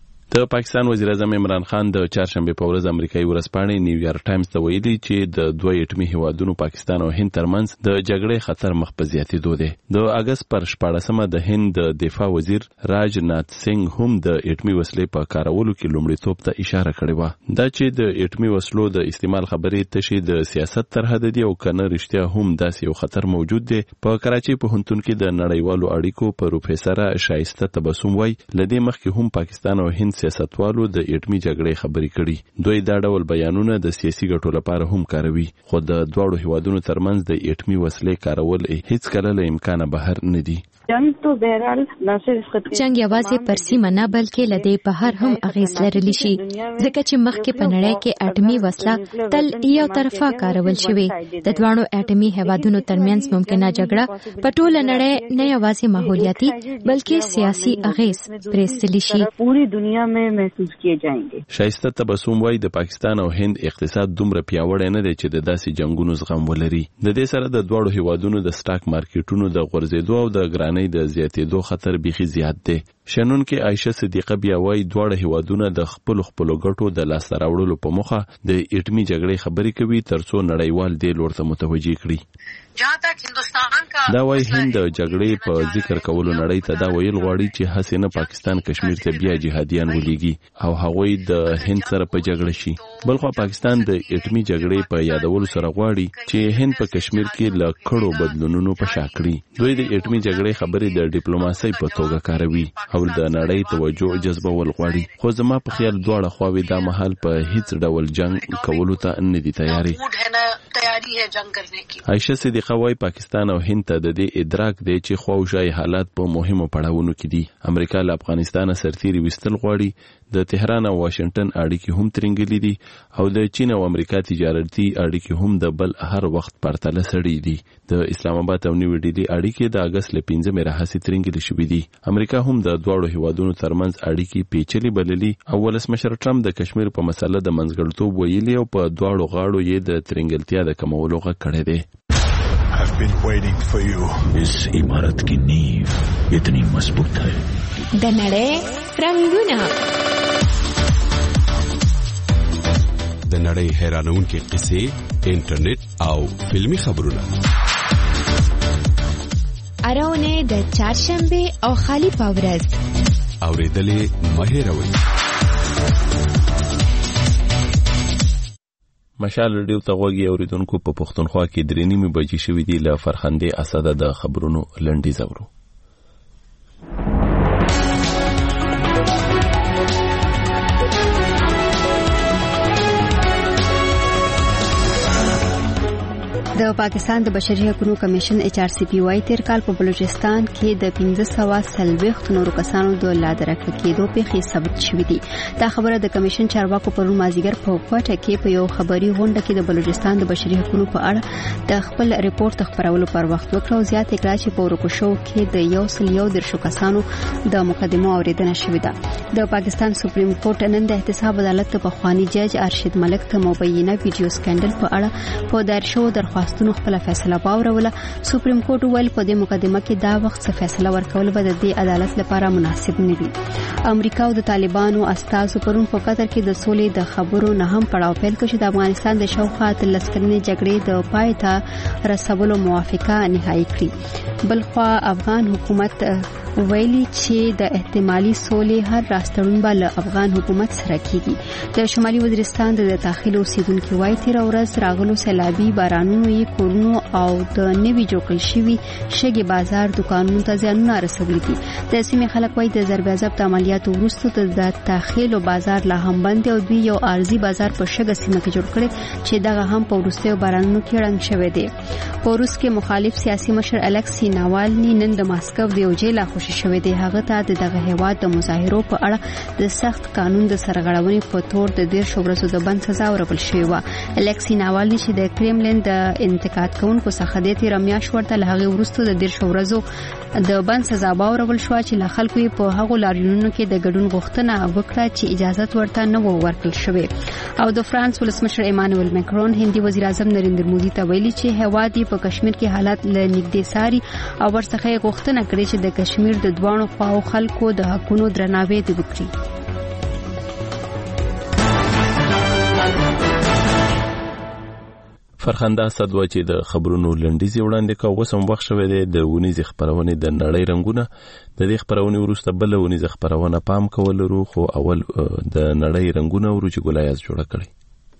د پاکستان وزیر اعظم عمران خان د چهارشنبه په ورځ امریکایي ورځپاڼې نیویارک ټایمز ته ویلي چې د دوه اټومي هیوادونو پاکستان او هند ترمنځ د جګړې خطر مخ په زیاتېدو دی. د اگست پر شپاړسمه د هند د دفاع وزیر راج نات سنگ هم د اټومي وسلې په کارولو کې لومړیتوب ته اشاره کړې و. دا چې د اټومي وسلو د استعمال خبرې تشي د سیاست تر حد دی او کنه رښتیا هم داسې یو خطر موجود دی. په کراچي پوهنتون کې د نړیوالو اړیکو پروفیسور شایسته تبسم وای لدې مخکې هم پاکستان او هند سیاستوالو د اټومي جګړې خبرې کړي. دوی دا ډول بیانونه د سیاسي ګټو لپاره هم کاروي خو د دواړو هیوادونو ترمنځ د اټومي وسلې کارول هیڅ کله له امکانه بهر نه دي. جنگ تو بهرحال نه صرف جنگ یوازې پر سیمه نه بلکې لدې بهر هم اغیز لرلی شي ځکه چې مخکې په نړۍ کې اټومي وسله تل یو طرفه کارول شوی. د دوانو اټومي هیوادونو ترمنځ ممکنه جګړه په ټوله نړۍ نه یوازې ماحولیاتي بلکې سیاسي اغیز پرېستلی شي. پوری دنیا میں محسوس کیے جائیں گے. شایسته تبسم وای د پاکستان او هند اقتصاد دومره پیاوړی نه دی چې د داسې جنگونو زغم ولري. د دې سره د دواړو هیوادونو د سٹاک مارکیټونو د غورځېدو او د ګرانۍ د زیاتېدو خطر بيخي زیات دی. شنن کې عائشه صدیقه بیا وای دواړه هیوادونه د خپل خپل ګټو د لاس راوړلو په مخه د اټومي جګړې خبرې کوي ترڅو نړیوال دی لور ته متوجي کړي. جہاں تک هندستان کا دا وای هند د جګړې په ذکر کولو نړۍ ته دا ویل غواړي چې حسینه پاکستان کشمیر ته بیا جهادیان ولېږي او هغوی د هند سره په جګړه شي. بلخو پاکستان د اټومي جګړې په یادولو سره غواړي چې هند په کشمیر کې ل کړو بدلونونو په شاکړي. دوی د اټومي جګړې خبرې د ډیپلوماسۍ په توګه کاروي او د نړۍ توجه جذبول غواړي. خو زما په خیال دواړه خواوې دا مهال په هیڅ ډول جنگ کولو ته نه دي تیاری. عائشه صدیقه وای پاکستان او هند ته د دې ادراک دی چې خواوشای حالات په مهمو پړاوونو کې دي. امریکا له افغانستان سرتیري وستل غواړي. د تهران او واشنگټن اړیکې هم ترنګلې دي او د چین او امریکا تجارتي اړیکې هم د بل هر وخت پرتله سړې دي. د اسلام آباد او نیو ډیلی اړیکې د اگست ل پنځمې راهیسې ترنګلې شوې دي. امریکا هم د دواړو هیوادونو ترمنځ اړیکې پیچلې بللي او ولسمشر ټرمپ د کشمیر په مسله د منځګړتوب ویلي او په دواړو غاړو یې د ترنګلتیا د کمولو غږ کړی دی. I've been waiting for you. इस इमारत की नींव इतनी मजबूत है. د نړۍ رنگونه د نړۍ حیرانونکې قصې، انټرنیټ او فلمي خبرونه. اراونه د چهارشنبه او خالی پاورز اوریدلې مهیروي. مشال رادیو ته غوږی اوریدونکو په پښتونخوا کې درې نیمې بجې شوې دي. له فرخندې اساده د خبرونو لنډیز اورو. د پاکستان د بشري حقوقو کمیشن ایچ آر سی پی وايي تیر کال په بلوچستان کې د پنځه سوه څلوېښت نورو کسانو د لادرکه کېدو پیښې ثبت شوې دي. دا خبره د کمیشن چارواکو پرون مازیګر په کوټه کې په یو خبري غونډه کې د بلوچستان د بشري حقوقو په اړه د خپل ریپورت خبرولو پر وخت وکړه او زیاته کړه چې په ورکوشو کې د یو سل یو درشو کسانو د مقدمو اوریدنه شوې ده. د پاکستان سپریم کورټ نن د احتساب عدالت په خواني جج ارشد ملک ته مبینه ویډیو سکینډل په اړه په دارشو درخواست نو خپل فیصله باوروله. سپریم کورټ ویل په دې مقدمه کې دا وخت څه فیصله ورکول به د دې عدالت لپاره مناسب نه وي. امریکا او د طالبانو استازو پرون په قطر کې د سولې د خبرو نه هم پړاو پیل کړ چې د افغانستان د شاوخوا اتلس کلنې جګړې د پای ته رسولو موافقه نهایی کړې. بلخوا افغان حکومت ویلي چې د احتمالي سولې هر راستړون به له افغان حکومت سره کیږي. د شمالي وزیرستان د داخلي اوسیدونکو وایي تیر ورځ راغلو سیلابي بارانونو یې کورونو او د نوي جوړ شوي شګي بازار دکانونو ته زیانونه رسولي دي. د سیمې خلک وایي د ضرب ضبط عملیاتو وروسته د داخلي بازار لا هم بند او دوی یو ارزي بازار په شګه سیمه کې جوړ کړي چې دغه هم په وروستیو بارانونو کې رنګ شوی دی. په روس کې مخالف سیاسي مشر الکسی ناوالني نن د ماسکو د یو جیل خوشی شوی دی. هغه ته دغه هیواد د مظاهرو په اړه د سخت قانون د سرغړونې په تور د ډیر شورسو د بند سزا ورکړل شوی و. الکسی ناوالني چې د کرملین د انتقاد کوونکو څخه د تیر میاشت ورته له هغه وروسته د ډیر شورسو د بند سزا باورول شو چې له خلکو په هغو لاریونونو کې د ګډون غوښتنه وکړه چې اجازه ورته نه و ورکړل شوی. او د فرانس ولسمشر ایمانوئل ماکرون هندي وزیر اعظم نریندر مودي ته ویلي چې هیواد په کشمیر کې حالات له نږدې ساري او ورڅخه غوښتنه کړې چې د کشمیر د دوانو خواو خلکو د حقونو درناوی وکړي. فرخنده صدوه چې د خبرونو لنډیزي وړاندې کا وسم وخت شوه د ونیز خبرونه د نړۍ رنگونه د دې خبرونه ورسته بل ونیز خبرونه پام کول ورو خو اول د نړۍ رنگونه ورو چې ګلایاز جوړ کړي.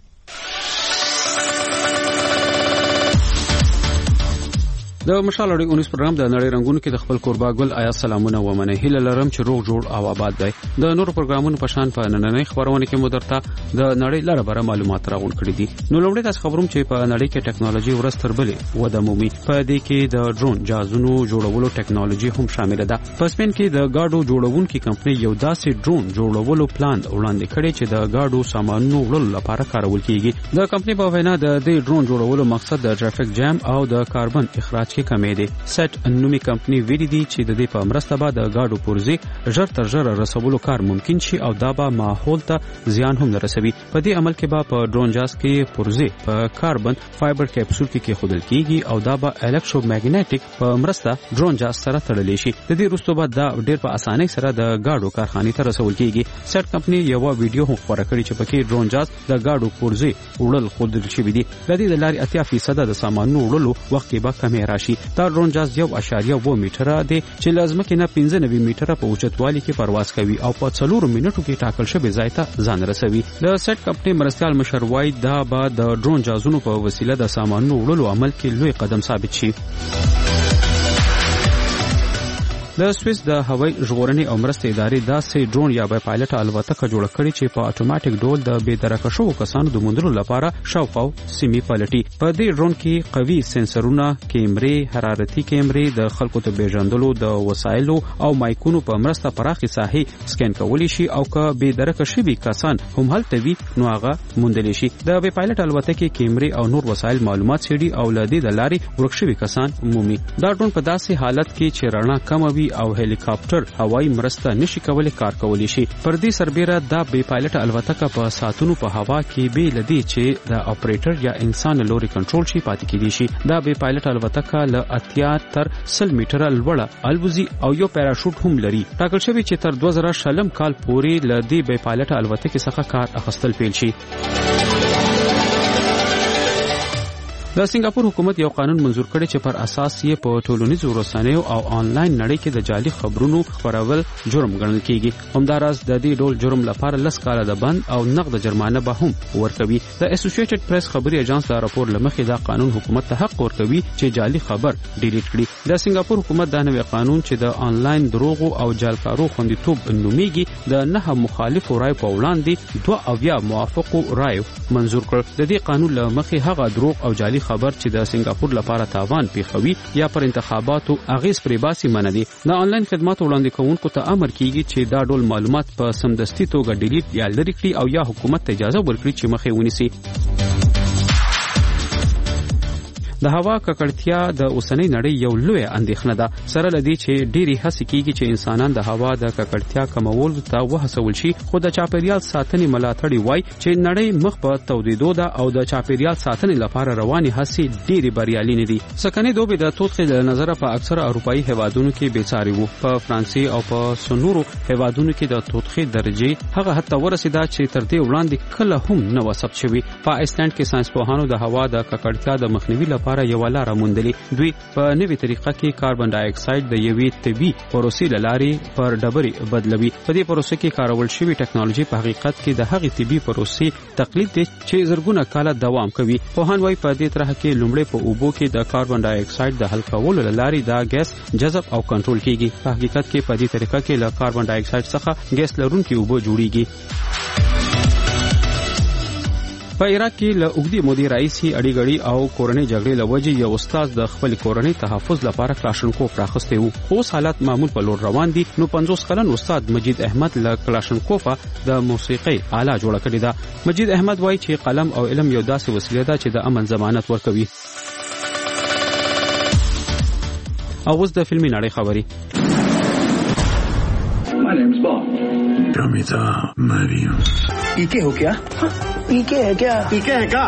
د مشال اړې اونیس پروګرام د نړۍ رنگونو کې د خپل قربا ګل آیا سلامونه و منه هیله لرم چې روغ جوړ او آباد وي. د نورو پروګرامونو په شان په نننۍ خبرونه کې مو درته د نړۍ لاره بره معلومات راغون کړي دي. نو لومړی تاسو خبروم چې په نړۍ کې ټکنالوژي ورستر بلې وده مومي. په دې کې د ډرون جهازونو جوړولو ټکنالوژي هم شامل ده. په سپین کې د گاډو جوړونکو کمپنۍ یو داسې ډرون جوړولو پلان وړاندې کړی چې د گاډو سامانونو وړلو لپاره کارول کیږي. د کمپنۍ په وینا د دې ډرون جوړولو مقصد د ټرافیک جام او د کاربن اخراج کې کمی دی. سټ نومي کمپنۍ ویلي دي چې د دې په مرسته به د گاډو پرزې ژر تر ژره رسولو کار ممکن شي او دا به ماحول ته زیان هم نه رسوي. په دې عمل کې به په ډرون جاز کې پرزې په کاربن فایبر کیپسول کې خودل کیږي او دا به الکترومګنیټیک په مرسته ډرون جاز سره تړل شي. د دې وروسته به دا ډېر په اسانۍ سره د گاډو کارخانې ته رسول کیږي. سټ کمپنۍ یو ویډیو هم خبره کړې چې پکې ډرون جاز د گاډو پرزې وړل خودل شوی دي. د دې د لارې اتیا فیصد د سامانونو وړلو وخت کې به کمی راشي. دا ډرون جاز یو اشاریه و میټره دی چې لازمه کې نه پنځه نوي میټره په اوچتوالي کې پرواز کوي او په څلور منټو کې ټاکل شوی ځای ته ځان رسوي. د سټ کمپنۍ مرستيال مشر وای دا به د ډرون جازونو په وسیله د سامانونو وړلو عمل کې لوی قدم ثابت شي. د سويس د هوایي ژغورنې او مرستې ادارې داسې ډرون یا بای پایلټ الوتکه جوړ کړې چې په اتوماتیک ډول د بې درکه شوو کسانو د موندلو لپاره شاوخوا سیمې پلټي. په دې ډرون کې قوي سنسرونه، کیمرې، حرارتي کیمرې، د خلکو ته پیژندلو د وسایلو او مایکونو په مرسته پراخي ساحې سکین کولی شي او که بې درکه شوي کسان هم هلته وي نو هغه موندلی شي. د بای پایلټ الوتکې کیمرې او نور وسایل معلومات څېړي او له دې د لارې ورک شوي کسان مومي. دا ډرون په داسې حالت کې چې رڼا کمه وي او هلیکاپټر هوایي مرسته نشي کولای کار کولی شي. پر دې سربېره دا بې پایلټ الوتکه په ساعتونو په هوا کې بې لدی چې د اپریټر یا انسان لوري کنټرول شي پاتې کېدي شي. دا بې پایلټ الوتکه له اتیا تر سل میټره لوړه الوزي او یو پیراشوټ هم لري. ټاکل شوی چې تر دوه زره شلم کال پورې له دې بې پایلټ الوتکې څخه کار اخیستل پیل شي. د سنگاپور حکومت یو قانون منزور کړی چې پر اساس یې په ټولنیزو رسنیو او آنلاین نړۍ کې د جعلي خبرونو خپرول جرم ګڼل کیږي. همداراز د دې ډول جرم لپاره لس کاله د بند او نقد جرمانه به هم ورکوي. د اسوسییټډ پریس خبري ایجنس دا راپور لمخې دا قانون حکومت ته حق ورکوي چې جعلي خبر ډیلیټ کړي. د سنگاپور حکومت دا نوی قانون چې د آنلاین دروغو او جعلکارو خوندیتوب نومیږي د نه مخالفو رایو په وړاندې دوه اویا موافقو رایو منزور کړ. د دې قانون لمخې هغه دروغ او جعلي خبر چې د سنگاپور لپاره تاوان پیښوي یا پر انتخاباتو اغیز پرې باسي منه دي. د آنلاین خدماتو وړاندې کوونکو ته امر کیږي چې دا ډول معلومات په سمدستي توګه ډیلیټ یا لرې کړي او یا حکومت ته اجازه ورکړي چې مخې ونیسي. د هوا ککړتیا د اوسنۍ نړۍ یو لوی اندېښنه ده، سره لدی چې ډېری هڅې کیږي چې انسانان د هوا د ککړتیا کمولو ته وهڅول شي، خو د چاپیریال ساتنې ملاتړي وایي چې نړۍ مخ په تودېدو ده او د چاپیریال ساتنې لپاره رواني هڅې ډېری بریالي نه دي. سکنې دوبې د توتخې له نظره په اکثره اروپایي هیوادونو کې بېساري وو. په فرانسې او په سنورو هیوادونو کې د توتخې درجه هغه حد ته ورسېده چې تر دې وړاندې کله هم نه و ثبت شوی. په ایسلند کې ساينسپوهانو د هوا د ککړتیا د مخنیوي لپاره یو لار موندلې. دوی په نوې طریقه کې کاربن ډای اکساید د یوې طبي پروسې لارې پر ډبرې بدلوي. په دې پروسې کې کارول شوی ټکنالوژي په حقیقت کې د هغې طبي پروسې تقلید دی چې زرګونه کاله دوام کوي. پوهان وايي په دې طرح کې لومړی په اوبو کې د کاربن ډای اکساید د حل کولو لارې دا ګیس جذب او کنټرول کیږي. په حقیقت کې په دې طریقه کې له کاربن ډای اکساید څخه ګیس لرونکي اوبه جوړیږي. په عراق کې له اوږدې مودې راهیسې اړیګړې او کورنۍ جګړې له وجې یو استاد د خپل کورنۍ تحفظ لپاره کلاشنکوف راخستی وو. خو حالات معمول په لور روان دي. نو پنځوس کلن استاد مجید احمد له کلاشنکوفه د موسیقي آله جوړه کړې ده. مجید احمد وایي چې قلم او علم یو داسې وسیله ده چې د امن ضمانت ورکوي. او اوس د فلمي نړۍ خبري. My name's Bob. Ramita Mariam. ये क्या हो क्या? ये क्या है क्या? ये क्या है क्या?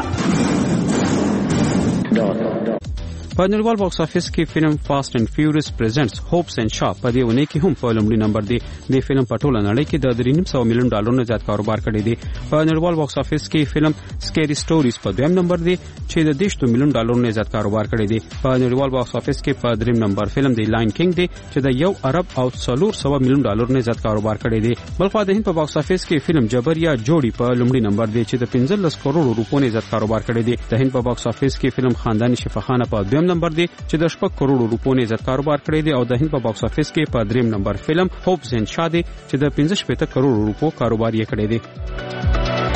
په نړیوال باکس افیس کې فلم فاست اینڈ فیوریس پریزنټس هوپس اینڈ شاپ په دې ونه کې هم په لومړي نمبر دی. د فلم په ټوله نړۍ کې د درې نیم سوه میلیون ډالرونو زیات کاروبار کړی دی. په نړیوال باکس افیس کې فلم سکیری سټوریز په دویم نمبر دی چې د دیشتو میلیون ډالرونو زیات کاروبار کړی دی. په نړیوال باکس افیس کې په دریم نمبر فلم دی لاین کینګ دی چې د یو ارب او څلور سوه میلیون ډالرونو زیات کاروبار کړی دی. بلخو د هند په باکس افیس کې فلم جبر یا جوړی په لومړي نمبر دی چې د پنځلس کروڑ روپیو زیات کاروبار کړی دی. د هند په باکس افیس کې فلم خاندان شفاخانه په دویم نمبر دی چې د شپږ کروڑ روپیو زیات کاروبار کړی دی. او د هند په باکس افیس کې په دریم نمبر فلم هوپس اینڈ شاپ دی چې د پنځه شپږ کروڑ روپیو کاروبار یې کړی دی.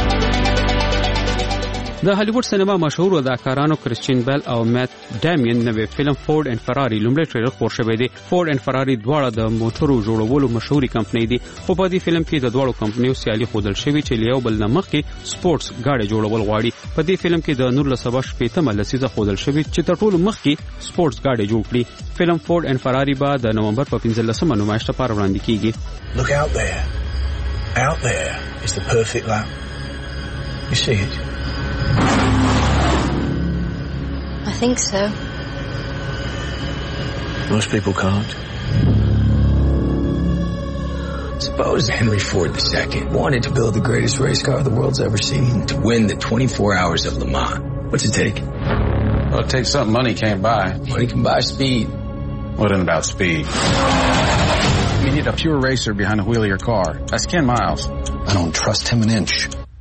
د هالیوډ سینما مشهور اداکارانو کریسچین بیل او میت ډیمین نوې فلم فورد اینڈ فراری لومړی ټریلر خپور شوی دی. فورد اینڈ فراری دواړه د موټرو جوړولو مشهوري کمپنۍ دي، خو په دې فلم کې د دواړو کمپنیو سیالي ښودل شوې چې یو بل نه مخکې سپورټس ګاډي جوړول غواړي. په دې فلم کې د نولس سوه شپېتمه لسیزه ښودل شوې چې تر ټولو مخکې سپورټس ګاډي جوړ کړي. فلم فورد اینڈ فراری به د نومبر په پنځلسمه نمایش لپاره وړاندې کیږي. Look out there. Out there is the perfect lap. You see it? I think so. Most people can't. Suppose Henry Ford the Second wanted to build the greatest race car the world's ever seen to win the twenty-four hours of Le Mans. What's it take? Well, it takes something money can't buy. Money can buy speed. What isn't about speed? You need a pure racer behind the wheel of your car. That's Ken Miles. I don't trust him an inch.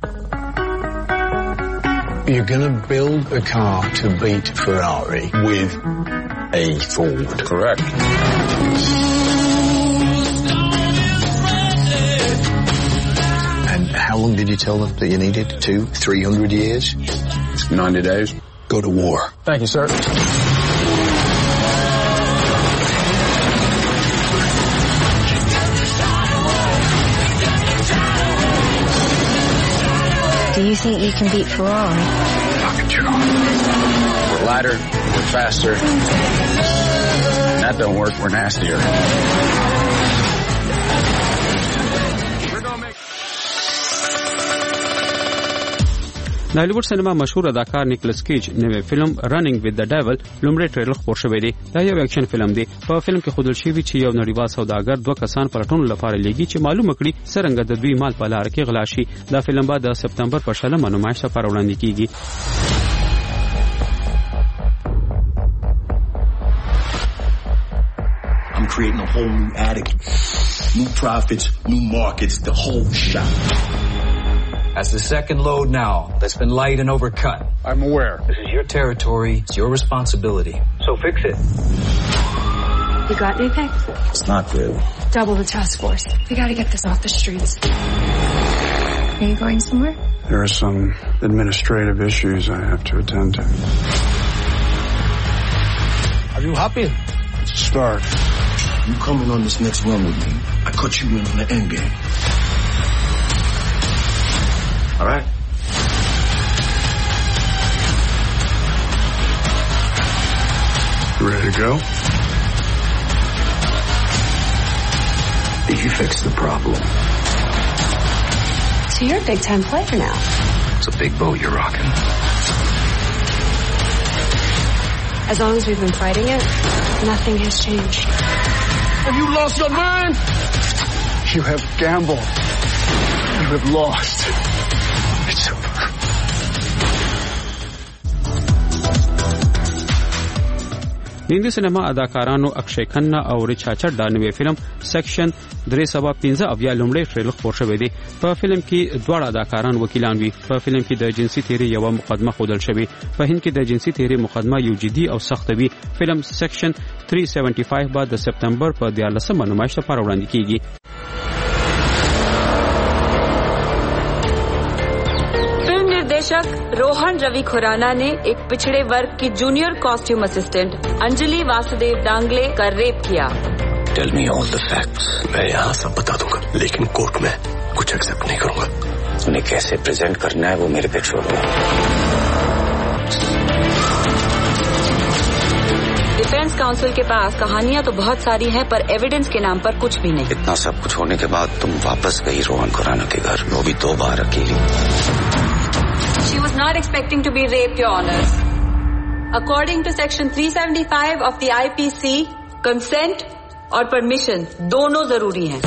You're going to build a car to beat Ferrari with a Ford. Correct. And how long did you tell them that you needed? Two, three hundred years? Ninety days. Go to war. Thank you, sir. Do you think you can beat Ferrari? I can try. We're lighter, we're faster. That don't work, we're nastier. د هالیوډ سینما مشهور اداکار نیکلس کیج نوې فلم رننګ وذ د ډیول لومړی ټریلر خپور شوی دی. دا یو اکشن فلم دی. په فلم کې ښودل شوی چې یو نړیوال سوداګر دوه کسان پلټونو لپاره لیږي چې معلومه کړي څرنګه د دوی مال په لار کې غلا شي. دا فلم به د سپتمبر په شلمه نمایش لپاره وړاندې کیږي. creating a whole new attic. New profits, new markets, the whole shop. That's the second load now that's been light and overcut. I'm aware. This is your territory. It's your responsibility. So fix it. You got anything? It's not good. Double the task force. We gotta get this off the streets. Are you going somewhere? There are some administrative issues I have to attend to. Are you happy? It's a start. You coming on this next run with me. I cut you in on the end game. All right? You ready to go? Did you fix the problem? So you're a big time player now. It's a big boat you're rocking. As long as we've been fighting it, nothing has changed. Have you lost your mind? You have gambled. You have lost. It's over. هندي سینما اداکارانو اکشي کھنا او ریچا چډا نوې فلم سیکشن درې سبا پنځه اویا لومړی ټریلر خور شوی دی. په فلم کې دواړه اداکاران وکیلان وي. په فلم کې د جنسي تیری یو مقدمه خودل شوی. په هند کې د جنسي تیری مقدمه یو جدي او سخت وي. فلم سیکشن تین سو پچهتر بعد د سپتمبر په دیارلسمه نمایش لپاره وړاندې کیږي. निर्देशक रोहन रवि खुराना ने एक पिछड़े वर्ग की junior costume assistant Anjali Vasudev Dangle का rape किया. Tell me all the facts. मैं यहाँ सब बता दूंगा, लेकिन कोर्ट में कुछ एक्सेप्ट नहीं करूंगा. उन्हें कैसे प्रेजेंट करना है वो मेरे पे छोड़ो. डिफेंस काउंसिल के पास कहानियां तो बहुत सारी हैं, पर एविडेंस के नाम पर कुछ भी नहीं. इतना सब कुछ होने के बाद तुम वापस गई रोहन खुराना के घर, वो भी दो बार अकेली. She was not expecting to be raped, Your Honors. According to Section three seventy-five of the I P C, consent और permission दोनों जरूरी हैं.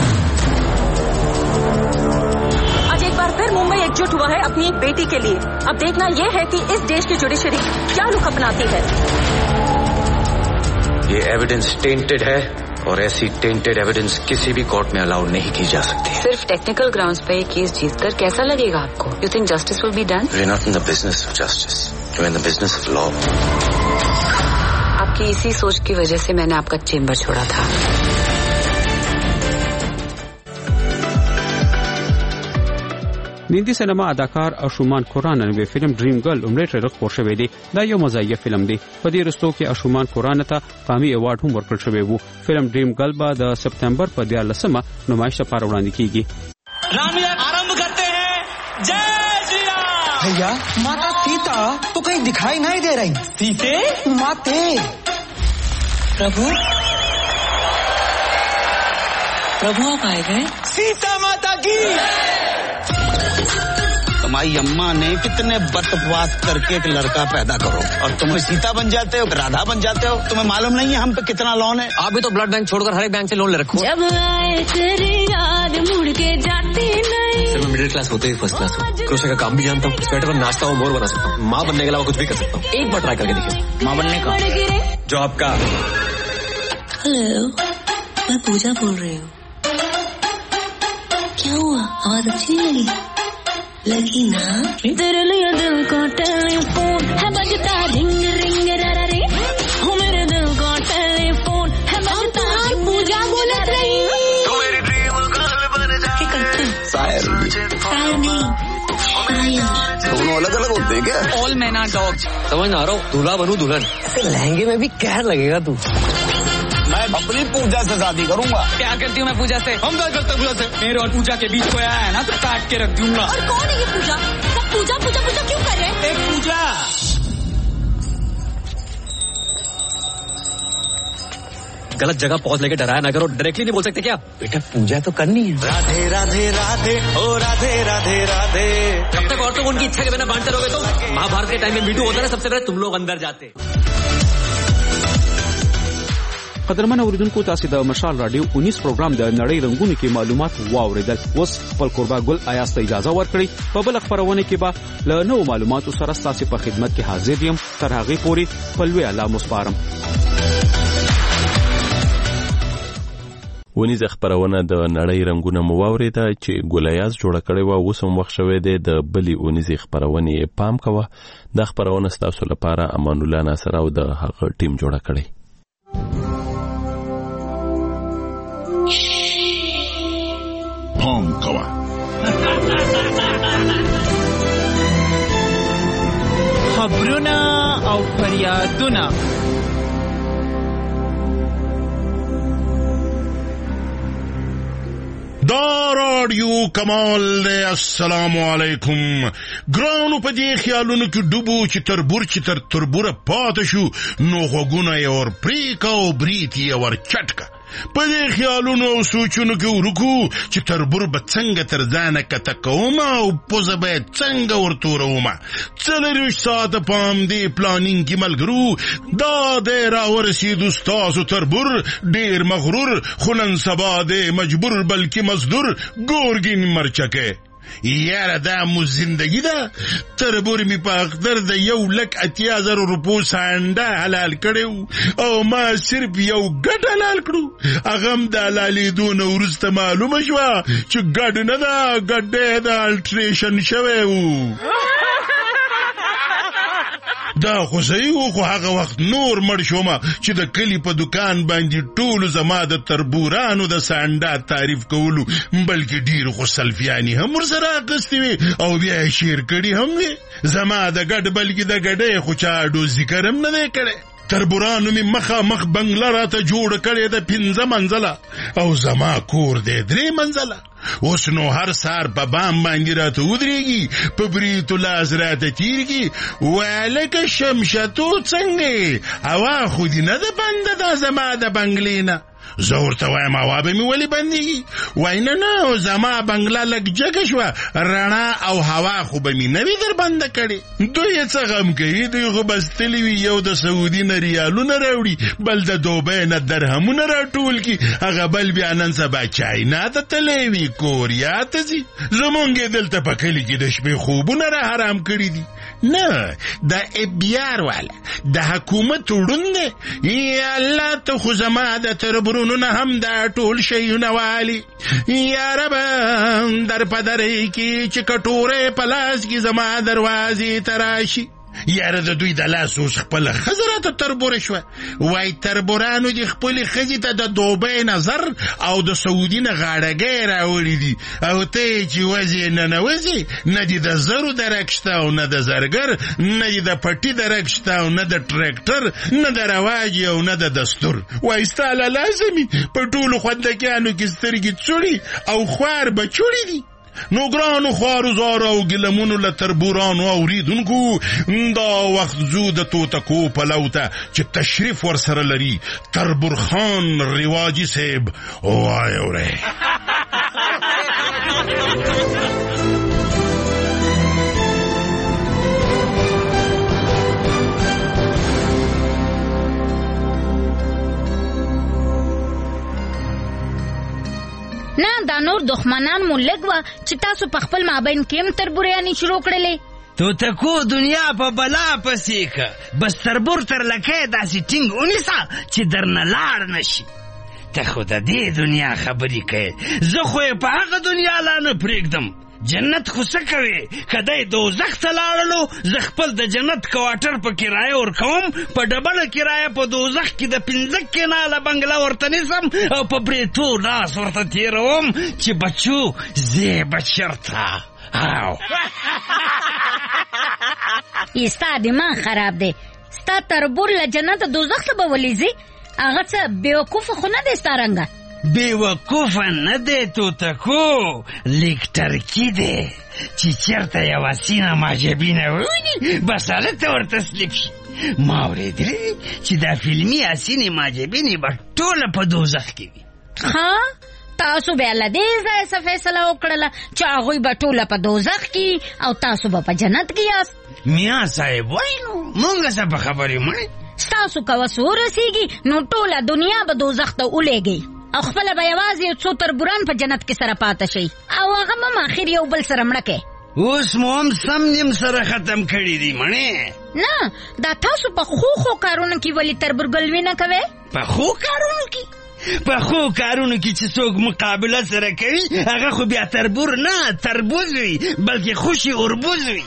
आज एक बार फिर मुंबई एकजुट हुआ है अपनी एक बेटी के लिए. अब देखना यह है कि इस देश की जुडिशरी क्या रुख अपनाती है. ये एविडेंस टेंटेड है और ऐसी टेंटेड एविडेंस किसी भी कोर्ट में अलाउ नहीं की जा सकती. सिर्फ टेक्निकल ग्राउंड्स पे ये केस जीतकर कैसा लगेगा आपको? You think justice will be done? We're not in the business of justice. We're in the business of law. आपकी इसी सोच की वजह से मैंने आपका चेंबर छोड़ा था. هندي سینما اداکار اشومان کوران نوې فلم ډریم ګرل عمره ټریلر خور شوی دی. دا یو مزایه فلم دی. په دې رستو کې اشومان کوران ته قامي ایوارډ هم ورکړل شوی وو. فلم ډریم ګرل به د سپتمبر په دیارلسمه نمایش لپاره وړاندې کیږي. रामलीला आरंभ करते हैं. जय श्री राम. भैया माता सीता तो कहीं दिखाई नहीं दे रही. सीते माते प्रभु प्रभु आप आए गए. सीता माता की. तुम्हारी अम्मा ने कितने बकवास करके एक लड़का पैदा करो और तुम सीता बन जाते हो, राधा बन जाते हो. तुम्हें मालूम नहीं है हम पे कितना लोन है. आप भी तो ब्लड बैंक छोड़कर हर एक बैंक से लोन ले रखो. जब आए तेरी याद मुड़ के जाती नहीं. सर मैं मिडिल क्लास होते ही फर्स्ट क्लास हूँ. क्रोशे का काम भी जानता हूँ. स्वेटर पर नाचता हूँ, मोर बना सकता हूँ. माँ बनने के अलावा कुछ भी कर सकता हूँ. एक बार ट्राई करके देखिए. माँ बनने का जॉब का. हेलो, मैं पूजा बोल रही हूँ. क्या हुआ? आवाज अच्छी लगी? लगी ना. तेरे लिए दिल का टेलीफोन है बजता रिंग रिंग रा रे. हो मेरे दिल का टेलीफोन है बजता. पूजा बोलत रही. तो मेरी ड्रीम गर्ल बन जा. क्या करते हैं? शायर शायर नहीं, शायर. दोनों अलग अलग होते हैं क्या? All man are dogs. समझ ना आ रहा हूँ. दूल्हा बनूं दुल्हन. ऐसे लहंगे में भी कहर लगेगा तू. मैं अपनी पूजा से शादी करूंगा. क्या करती हूँ मैं पूजा से? हम क्या करते हैं पूजा से? मेरे और पूजा के बीच कोई आया है ना तो काट के रख दूंगा. और कौन है ये पूजा? सब पूजा पूजा पूजा क्यों कर रहे हैं? एक पूजा. गलत जगह पहुंच लेके डराया ना करो. डायरेक्टली नहीं बोल सकते क्या? बेटा पूजा तो करनी है. राधे राधे राधे ओ राधे राधे राधे. जब तक औरतों को उनकी इच्छा के बिना बांटते रहोगे तो महाभारत के टाइम में मीटू होता है सबसे पहले तुम लोग अंदर जाते. قدرمن اوریدونکو تاسو د مشال رادیو انیس پروګرام د نړۍ رنگونو کې معلومات واوریدل. اوس خپل قربا ګل آیاس ته اجازه ورکړي. په بل خبرونه کې به له نوو معلوماتو سره تاسو په خدمت کې حاضر یم. تر هغه پورې په لوی الله مسپارم. ونیزه خبرونه د نړۍ رنگونه مو واوریده چې ګولیاز جوړ کړي و اوس هم وخت شوه د بلی ونیزه خبرونه پام کوه د خبرونه ستاسو لپاره امان الله ناصر او د هغه ټیم جوړ کړي. پام کوه خبرونه او فریادونه دا رادیو کمال دے. السلام علیکم. ګرانو په دې خیالونو کې ډوبو چې تربور چې تر تربوره پاتې شو نو غوږونه یې ور پریکا او برېت یې ور چټکه. په دې خیالونو او سوچونو کې ورکو چې تربور به څنګه تر ځانه کته کوم او پوزه به څنګه ورتوروم. څلوېښت ساعته پام دې پلانینګ کې ملګرو دا دی راورسېدو ستاسو تربور ډېر مغرور خو نن سبا دی مجبور بلکې مزدور ګورګین مرچکه. یاره دا مو زندگی ده. تربور می په اختر د یو لک اتیا زر روپو سانده حلال کړو او ما صرف یو ګډ حلال کړو. هغه د حلالېدو نه وروسته معلومه شوه چې ګډ نه ده ګډې د الټریشن شوی و. دا خو صحیح و خو هغه وخت نور مړ شوم چې د کلی په دکان باندې ټول زما د تربورانو د سانډا تعریف کولو بلکې ډیر خو سلفیانی هم ورسره اخیستې وي او بیا یې شیر کړي هم وي. زما د ګډ بلکې د ګډې خو چا ډو ذکر هم نه دی کړی. تربورانو می مخه مخ بنگله راته جوړ کړی د پنځه منزله او زما کور دی درې منزله. اوس نو هر سار په بام باندې راته ودرېږي په بریتو لاس راته تیرږي. والکه شمشتو څنګه هوا خو دې نه ده بنده دا زما د بنګلې نه. زه ورته وایم هوا به مې ولې بندېږي؟ وایي نه نه زما بنګله لږ جګه شوه رڼا او هوا خو به مې نه وي در بنده کړې. دوی یې څه غم کوي دوی خو بستلي وي یو د سعودي نه ریالونه راوړي بل د دوبۍ نه درهمونه راټول کړي هغه بل بیا نن سبا چاینا ته تللی وي کوریا ته ځي. زمونږ یې دلته په کلي کې د شپې خوبونه را حرام کړي دي. نه دا ابیار والا د حکومت وړون دی. یا الله ته خو زما د تربرونو نه هم دا ټول شیونه والی. یا رب در پدرې کې چې کټوره پلاس کې زما دروازې تراشي. یاره د دوی د لاس اوس خپل خزره ته تربوره شوه. وای تربورانو دي خپل خزي ته د دوبۍ نظر او د سعودي نه غاړګۍ راوړي دي او ته چې وځي نه نه وځي نه دي د زرو درک شته او نه د زرګر نه دي د پټي درک شته او نه د ټریکټر نه د رواج او نه د دستور. وای ستاله لازمي په ټولو خوندکیانو کې سترګې څوړي او خوار بچوړي دي. نو ګرانو خوارو زارو او ګلمونو له تربورانو اوریدونکو دا وخت زو د توتکو پلو ته چې تشریف ورسره لري تربور خان رواجي صاحب. وای اوره نه دا نور دښمنان مو لګوه چې تاسو په خپل مابین کې هم تربوریانې شروع کړلې. توتکو دنیا په بلا پسې که بس تربور تر لکۍ داسې ټینګ ونیسه چې درنه لاړ نشي. ته خو د دې دنیا خبرې کوې زه خو یې په هغه دنیا لا نه پرېږدم. جنت خو څه کوې که دی دوزخ ته لاړلو زه خپل د جنت کوارټر په کرایه ورکوم په ډبله کرایه په دوزخ کې د پنځه کناله بنګله ورته نیسم او په بریتو لاس ورته تېروم چې بچو زه به چېرته. او ستا دماغ خراب دی. ستا تربور له جنت دوزخ ته به ولې ځي؟ هغه څه بېوقوفه خو نه دی ستا رنګه. بیوقوفه نه دی توتکو لیک ترکی دی چې چېرته یوه سینه معجبینه وویني بس هلته ورته سلیپ شي. ما اورېدلي چې دا فلمي اسینې معجبینې به ټوله په دوزخ کې وي. ها تاسو بیا له دې ځایه څه فیصله وکړله چې هغوی به ټوله په دوزخ کې او تاسو به په جنت کې یاست؟ میا صاحب وایي نو مونږ څه په خبرې مړې. ستاسو که وس ورسېږي نو ټوله دنیا به دوزخ ته ولېږئ او خپله به یوازې یو څو تربوران په جنت کې سره پاته شي او هغه هم آخر یو بل سره مړه کړئ. اوس مو هم سم نیم سره ختم کړي دي مړې. نه دا تاسو په خو خو کارونو کې ولې تربورګلوي نه کوئ؟ په خو کارونو کې په خو کارونو کې چې څوک مقابله سره کوي هغه خو بیا تربور نه تربوز وي بلکې خوشي اوربوز وي.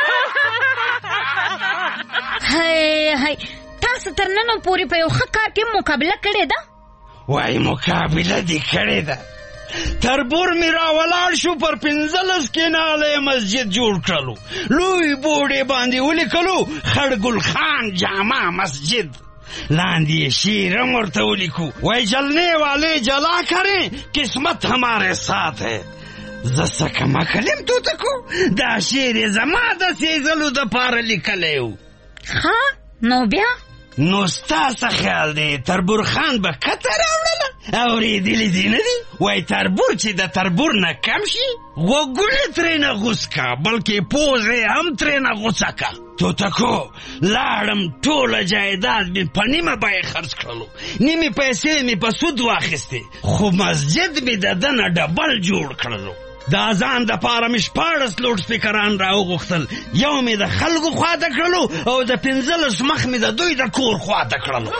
هی هی تاسو تر نن پورې په یو ښه کار کې مقابله کړې ده؟ وای مقابله دې کړې ده. تربور می را ولاړ شو پر پنځلس کیناله مسجد جوړ کړلو. لوی بوډې باندې ولیکلو خړګل خان جامع مسجد. لاندې شیر ورته ولیکو وای جلنے والے جلا کریں قسمت ہمارے ساتھ ہے. زه کما کلم تو تکو دا شیر زما د سیزلو د پاره لیکلی و. ها نو بیا نو ستاسو خیال دی تربور خان به کته راوړله؟ اورېدلي دي نه دي وای تربور چې د تربور نه کم شي غوږونه ترېنه غوڅ کا بلکې پوزې هم ترېنه غوڅه کا. توتکو لاړم ټوله جایداد مې په نیمه بیه خرڅ کړلو. نیمې پیسې مې په سود واخیستې خو مسجد مې د ده نه ډبل جوړ کړلو. د اذان د پاره مې شپاړس لوډ سپیکران راوغوښتل. یو مې د خلکو خواته کړلو او د پنځلس مخ مې د دوی د کور خواته کړلو.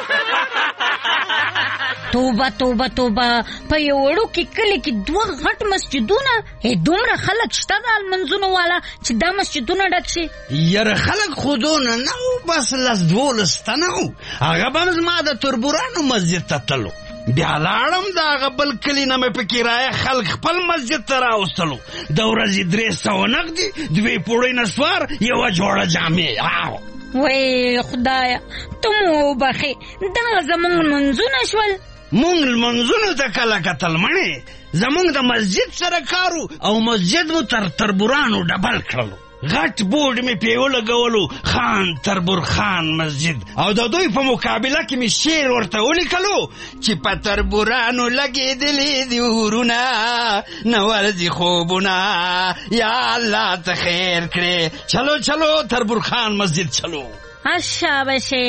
توبه توبه توبه په یو وړوکي کلي کې دوه غټ مسجدونه دومره خلک شته د لمونځونو والا چې دا مسجدونه ډک شي؟ یاره خلک خو دونه نه وو بس لس دولس تنه وو. هغه به هم زما د تربورانو مسجد ته تلو. بیا لاړم د هغه بل کلي نه مې په کرایه خلک خپل مسجد ته راوستلو. د ورځې درې سوه نغدي دوې پوړۍ نسوار یوه جوړه جامې. وای خدایه ته مو وبخې دا زمونږ لمونځونه شول. مونږ لمونځونو ته کله کتل مڼې زمونږ د مسجد سره کارو او مسجد مو تر تربورانو ډبل کړلو. غټ بورډ مې پې ولګولو خان تربور خان مسجد او د دوی په مقابله کې مې شعر ورته ولیکلو چې په تربورانو لګېدلي دي ورونه نه ورځي خوبونه یا الله ته خیر کړې. چلو چلو تربور خان مسجد چلو. اچھا بشه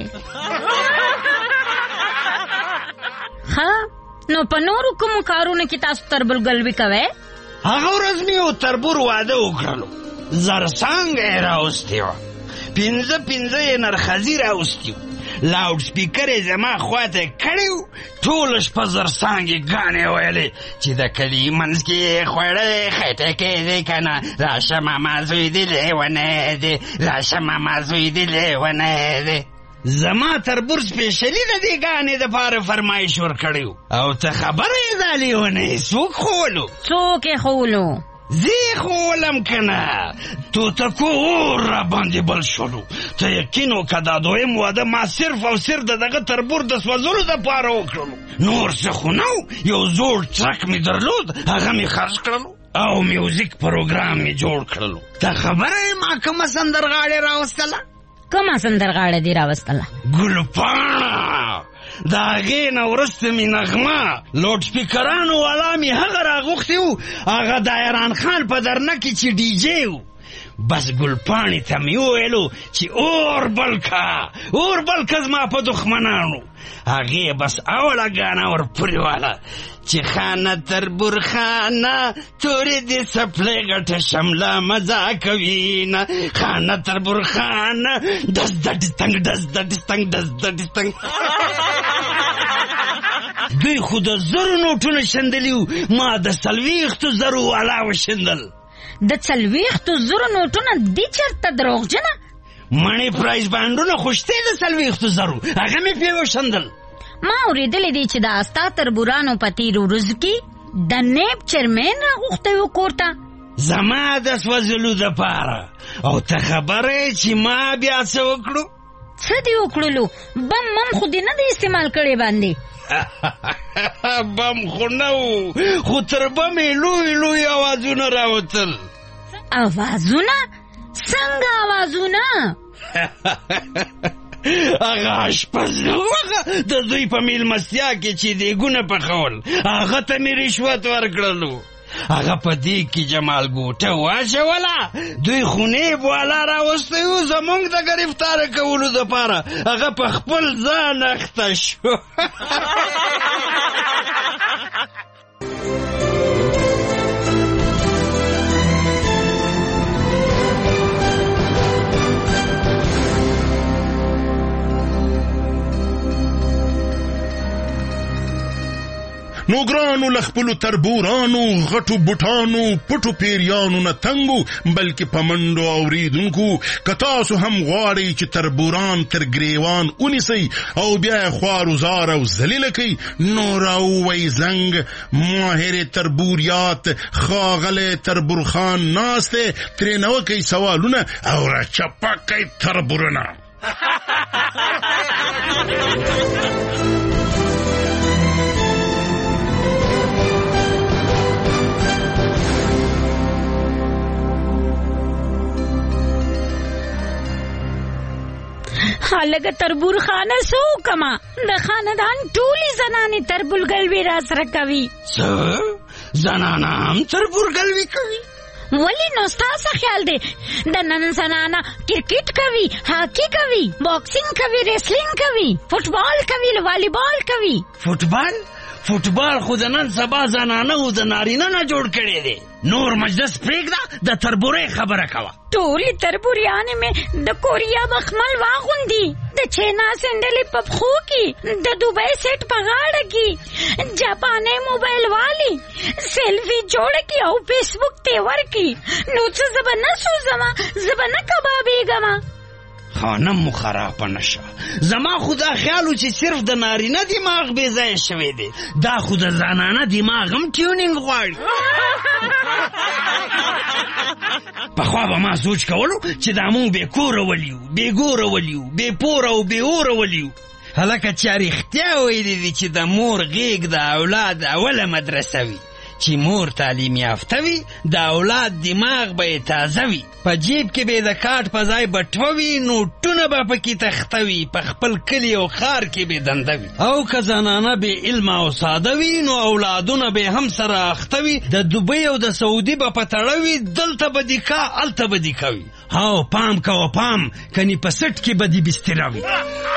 ها نو په نورو کومو کارونو کې تاسو تربورګلوي کوئ؟ هغه ورځ مې یو تربور واده وکړلو. زرسانګه یې راوستې وه پنځه پنځه یې نرخزي راوستي وو. لاوډ سپیکر یې زما خواته کړی و. ټوله شپه زرسانګې ګانې ویلې چې د کلي منځ کې یې خوړی خټکی دی که نه راشه ماما زوی دی لیونی دی راشه ماما زوی دی لیونی دی. زما تربور سپیشلي د دې ګانې دپاره فرمایش ورکړی و او ته خبره یې دا لیونی څوک ښولو څوک یې ښولو؟ زی خولم کنه توتکو اور را باندې بل شولو. ته یقین وکړه دا دویم واده ما صرف او صرف د دغه تربور د سوځلو دپاره وکړلو. نور څه خو نه یو زوړ ټرک مې درلود هغه مې خرڅ کړلو او میوزیک پروګرام مې جوړ کړلو. ته خبره یې ما کومه سندرغاړې راوستله؟ کومه سندرغاړه دې راوستله؟ ګلپاڼه. د هغې نه وروسته مې نغمه لوډ سپیکرانو والا مې هغه راغوښتي وو هغه د ایران خان په درنه کې چې ډي جې وو. بس ګلپاڼې ته مې وویلو چې اور بل کا اور بل کا زما په دښمنانو. هغې بس اوله ګانه ورپورې واله چې خانه تربور خانه تورې دې څپلۍ ګټه شمله مزه کوي نه خانه تربور خانه ډز د ډستنګ ډز د ډستنګ ډز د ډستنګ. دوی خو د زرو نوټونه شندلي وو ما د څلوېښتو زرو والا وشندل. د څلوېښتو زرو نوټونه دې چېرته دروغجنه؟ مڼې پرایز بانډونه خو شته د څلوېښتو زرو هغه مې پرې وشندل. ما اورېدلی دی چې د ستا تربورانو په تېرو ورځو کې د نیب چیرمین راغوښتی و کور ته زما د سوځلو دپاره. او ته خبره یې چې ما بیا څه وکړو؟ څه دې وکړلو؟ بم مم خو دې نه دی استعمال کړی باندې؟ بم خو نه و خو تر بم یې لوی لوی اوازونه راوتل. اوازونه؟ څنګه اوازونه؟ هغه اشپز نه هغه د دوی په میلمستیا کې چې دیګونه پخول هغه ته مې رشوت ورکړلو. هغه په دې کې جمال ګوټه واچوله دوی خونې والا راوستی و زمونږ د ګرفتاره کولو دپاره هغه په خپل ځان اخته شو. نو ګرانو له خپلو تربورانو غټو بوټانو پټو پیریانو نه تنګو بلکې په منډو اورېدونکو که تاسو هم غواړئ چې تربوران تر ګریوان ونیسئ او بیا یې خوارو او ذلیله کوي نو راووئ زنګ ماهر تربوریات ښاغلی تربورخان ناست دی ترېنه وکئ سوالونه او را چپه کوئ تربورونه لکه تربور خانه سو کما د خاندان ټولي زنانې تربورګلوي را سره کوي. څه زنانه هم تربورګلوي کوي؟ ولی نو ستاسو خیال دی د نن زنانه کرکټ کوي، هاکی کوي، باکسینګ کوي، ریسلینګ کوي، فوټبال کوي، والیبال کوي. فوټبال فوټبال خو د نن سبا زنانه او د نارینه نه جوړ کړی دی. نور مجلس پرېږده د تربورې خبره کوه. ټولې تربوریانې مې د کوریا مخمل واغوندي، د چینا سینډلې په پښو کې، د دوبۍ سیټ په غاړه کې، جاپاني موبایل والی سیلفي جوړه کې او فیسبوک ته ورکي. نو څه زه به نه سوځمه، زه به نه کبابېږمه. خانم مو خرابه نشه. زما خو دا خیال و چې صرف د نارینه دماغ بې ځایه شوی دی، دا خو د زنانه دماغ هم ټیونینګ غواړي. پخوا به ما سوچ کولو چې دا مونږ بې کوره ولیو، بې ګوره ولیو، بې پوره او بې اوره ولیو. هلکه چا رښتیا ویلي دي چې د مور غېږ د اولاد اوله مدرسه وي. چې مور تعلیم یافته وي د اولاد دماغ به یې تازه وي، په جیب کې به د کاټ په ځای بټوه وي، نوټونه به پکې تخته وي، په خپل کلي او ښار کې به دنده وي. او که زنانه بې علمه او ساده وي نو اولادونه به هم سره اخته وي، د دوبۍ او د سعودي به په تړه وي، دلته به دي کا هلته به دي کوي. هاو پام کوه پام، کني په سټ کې به دي بستره وي.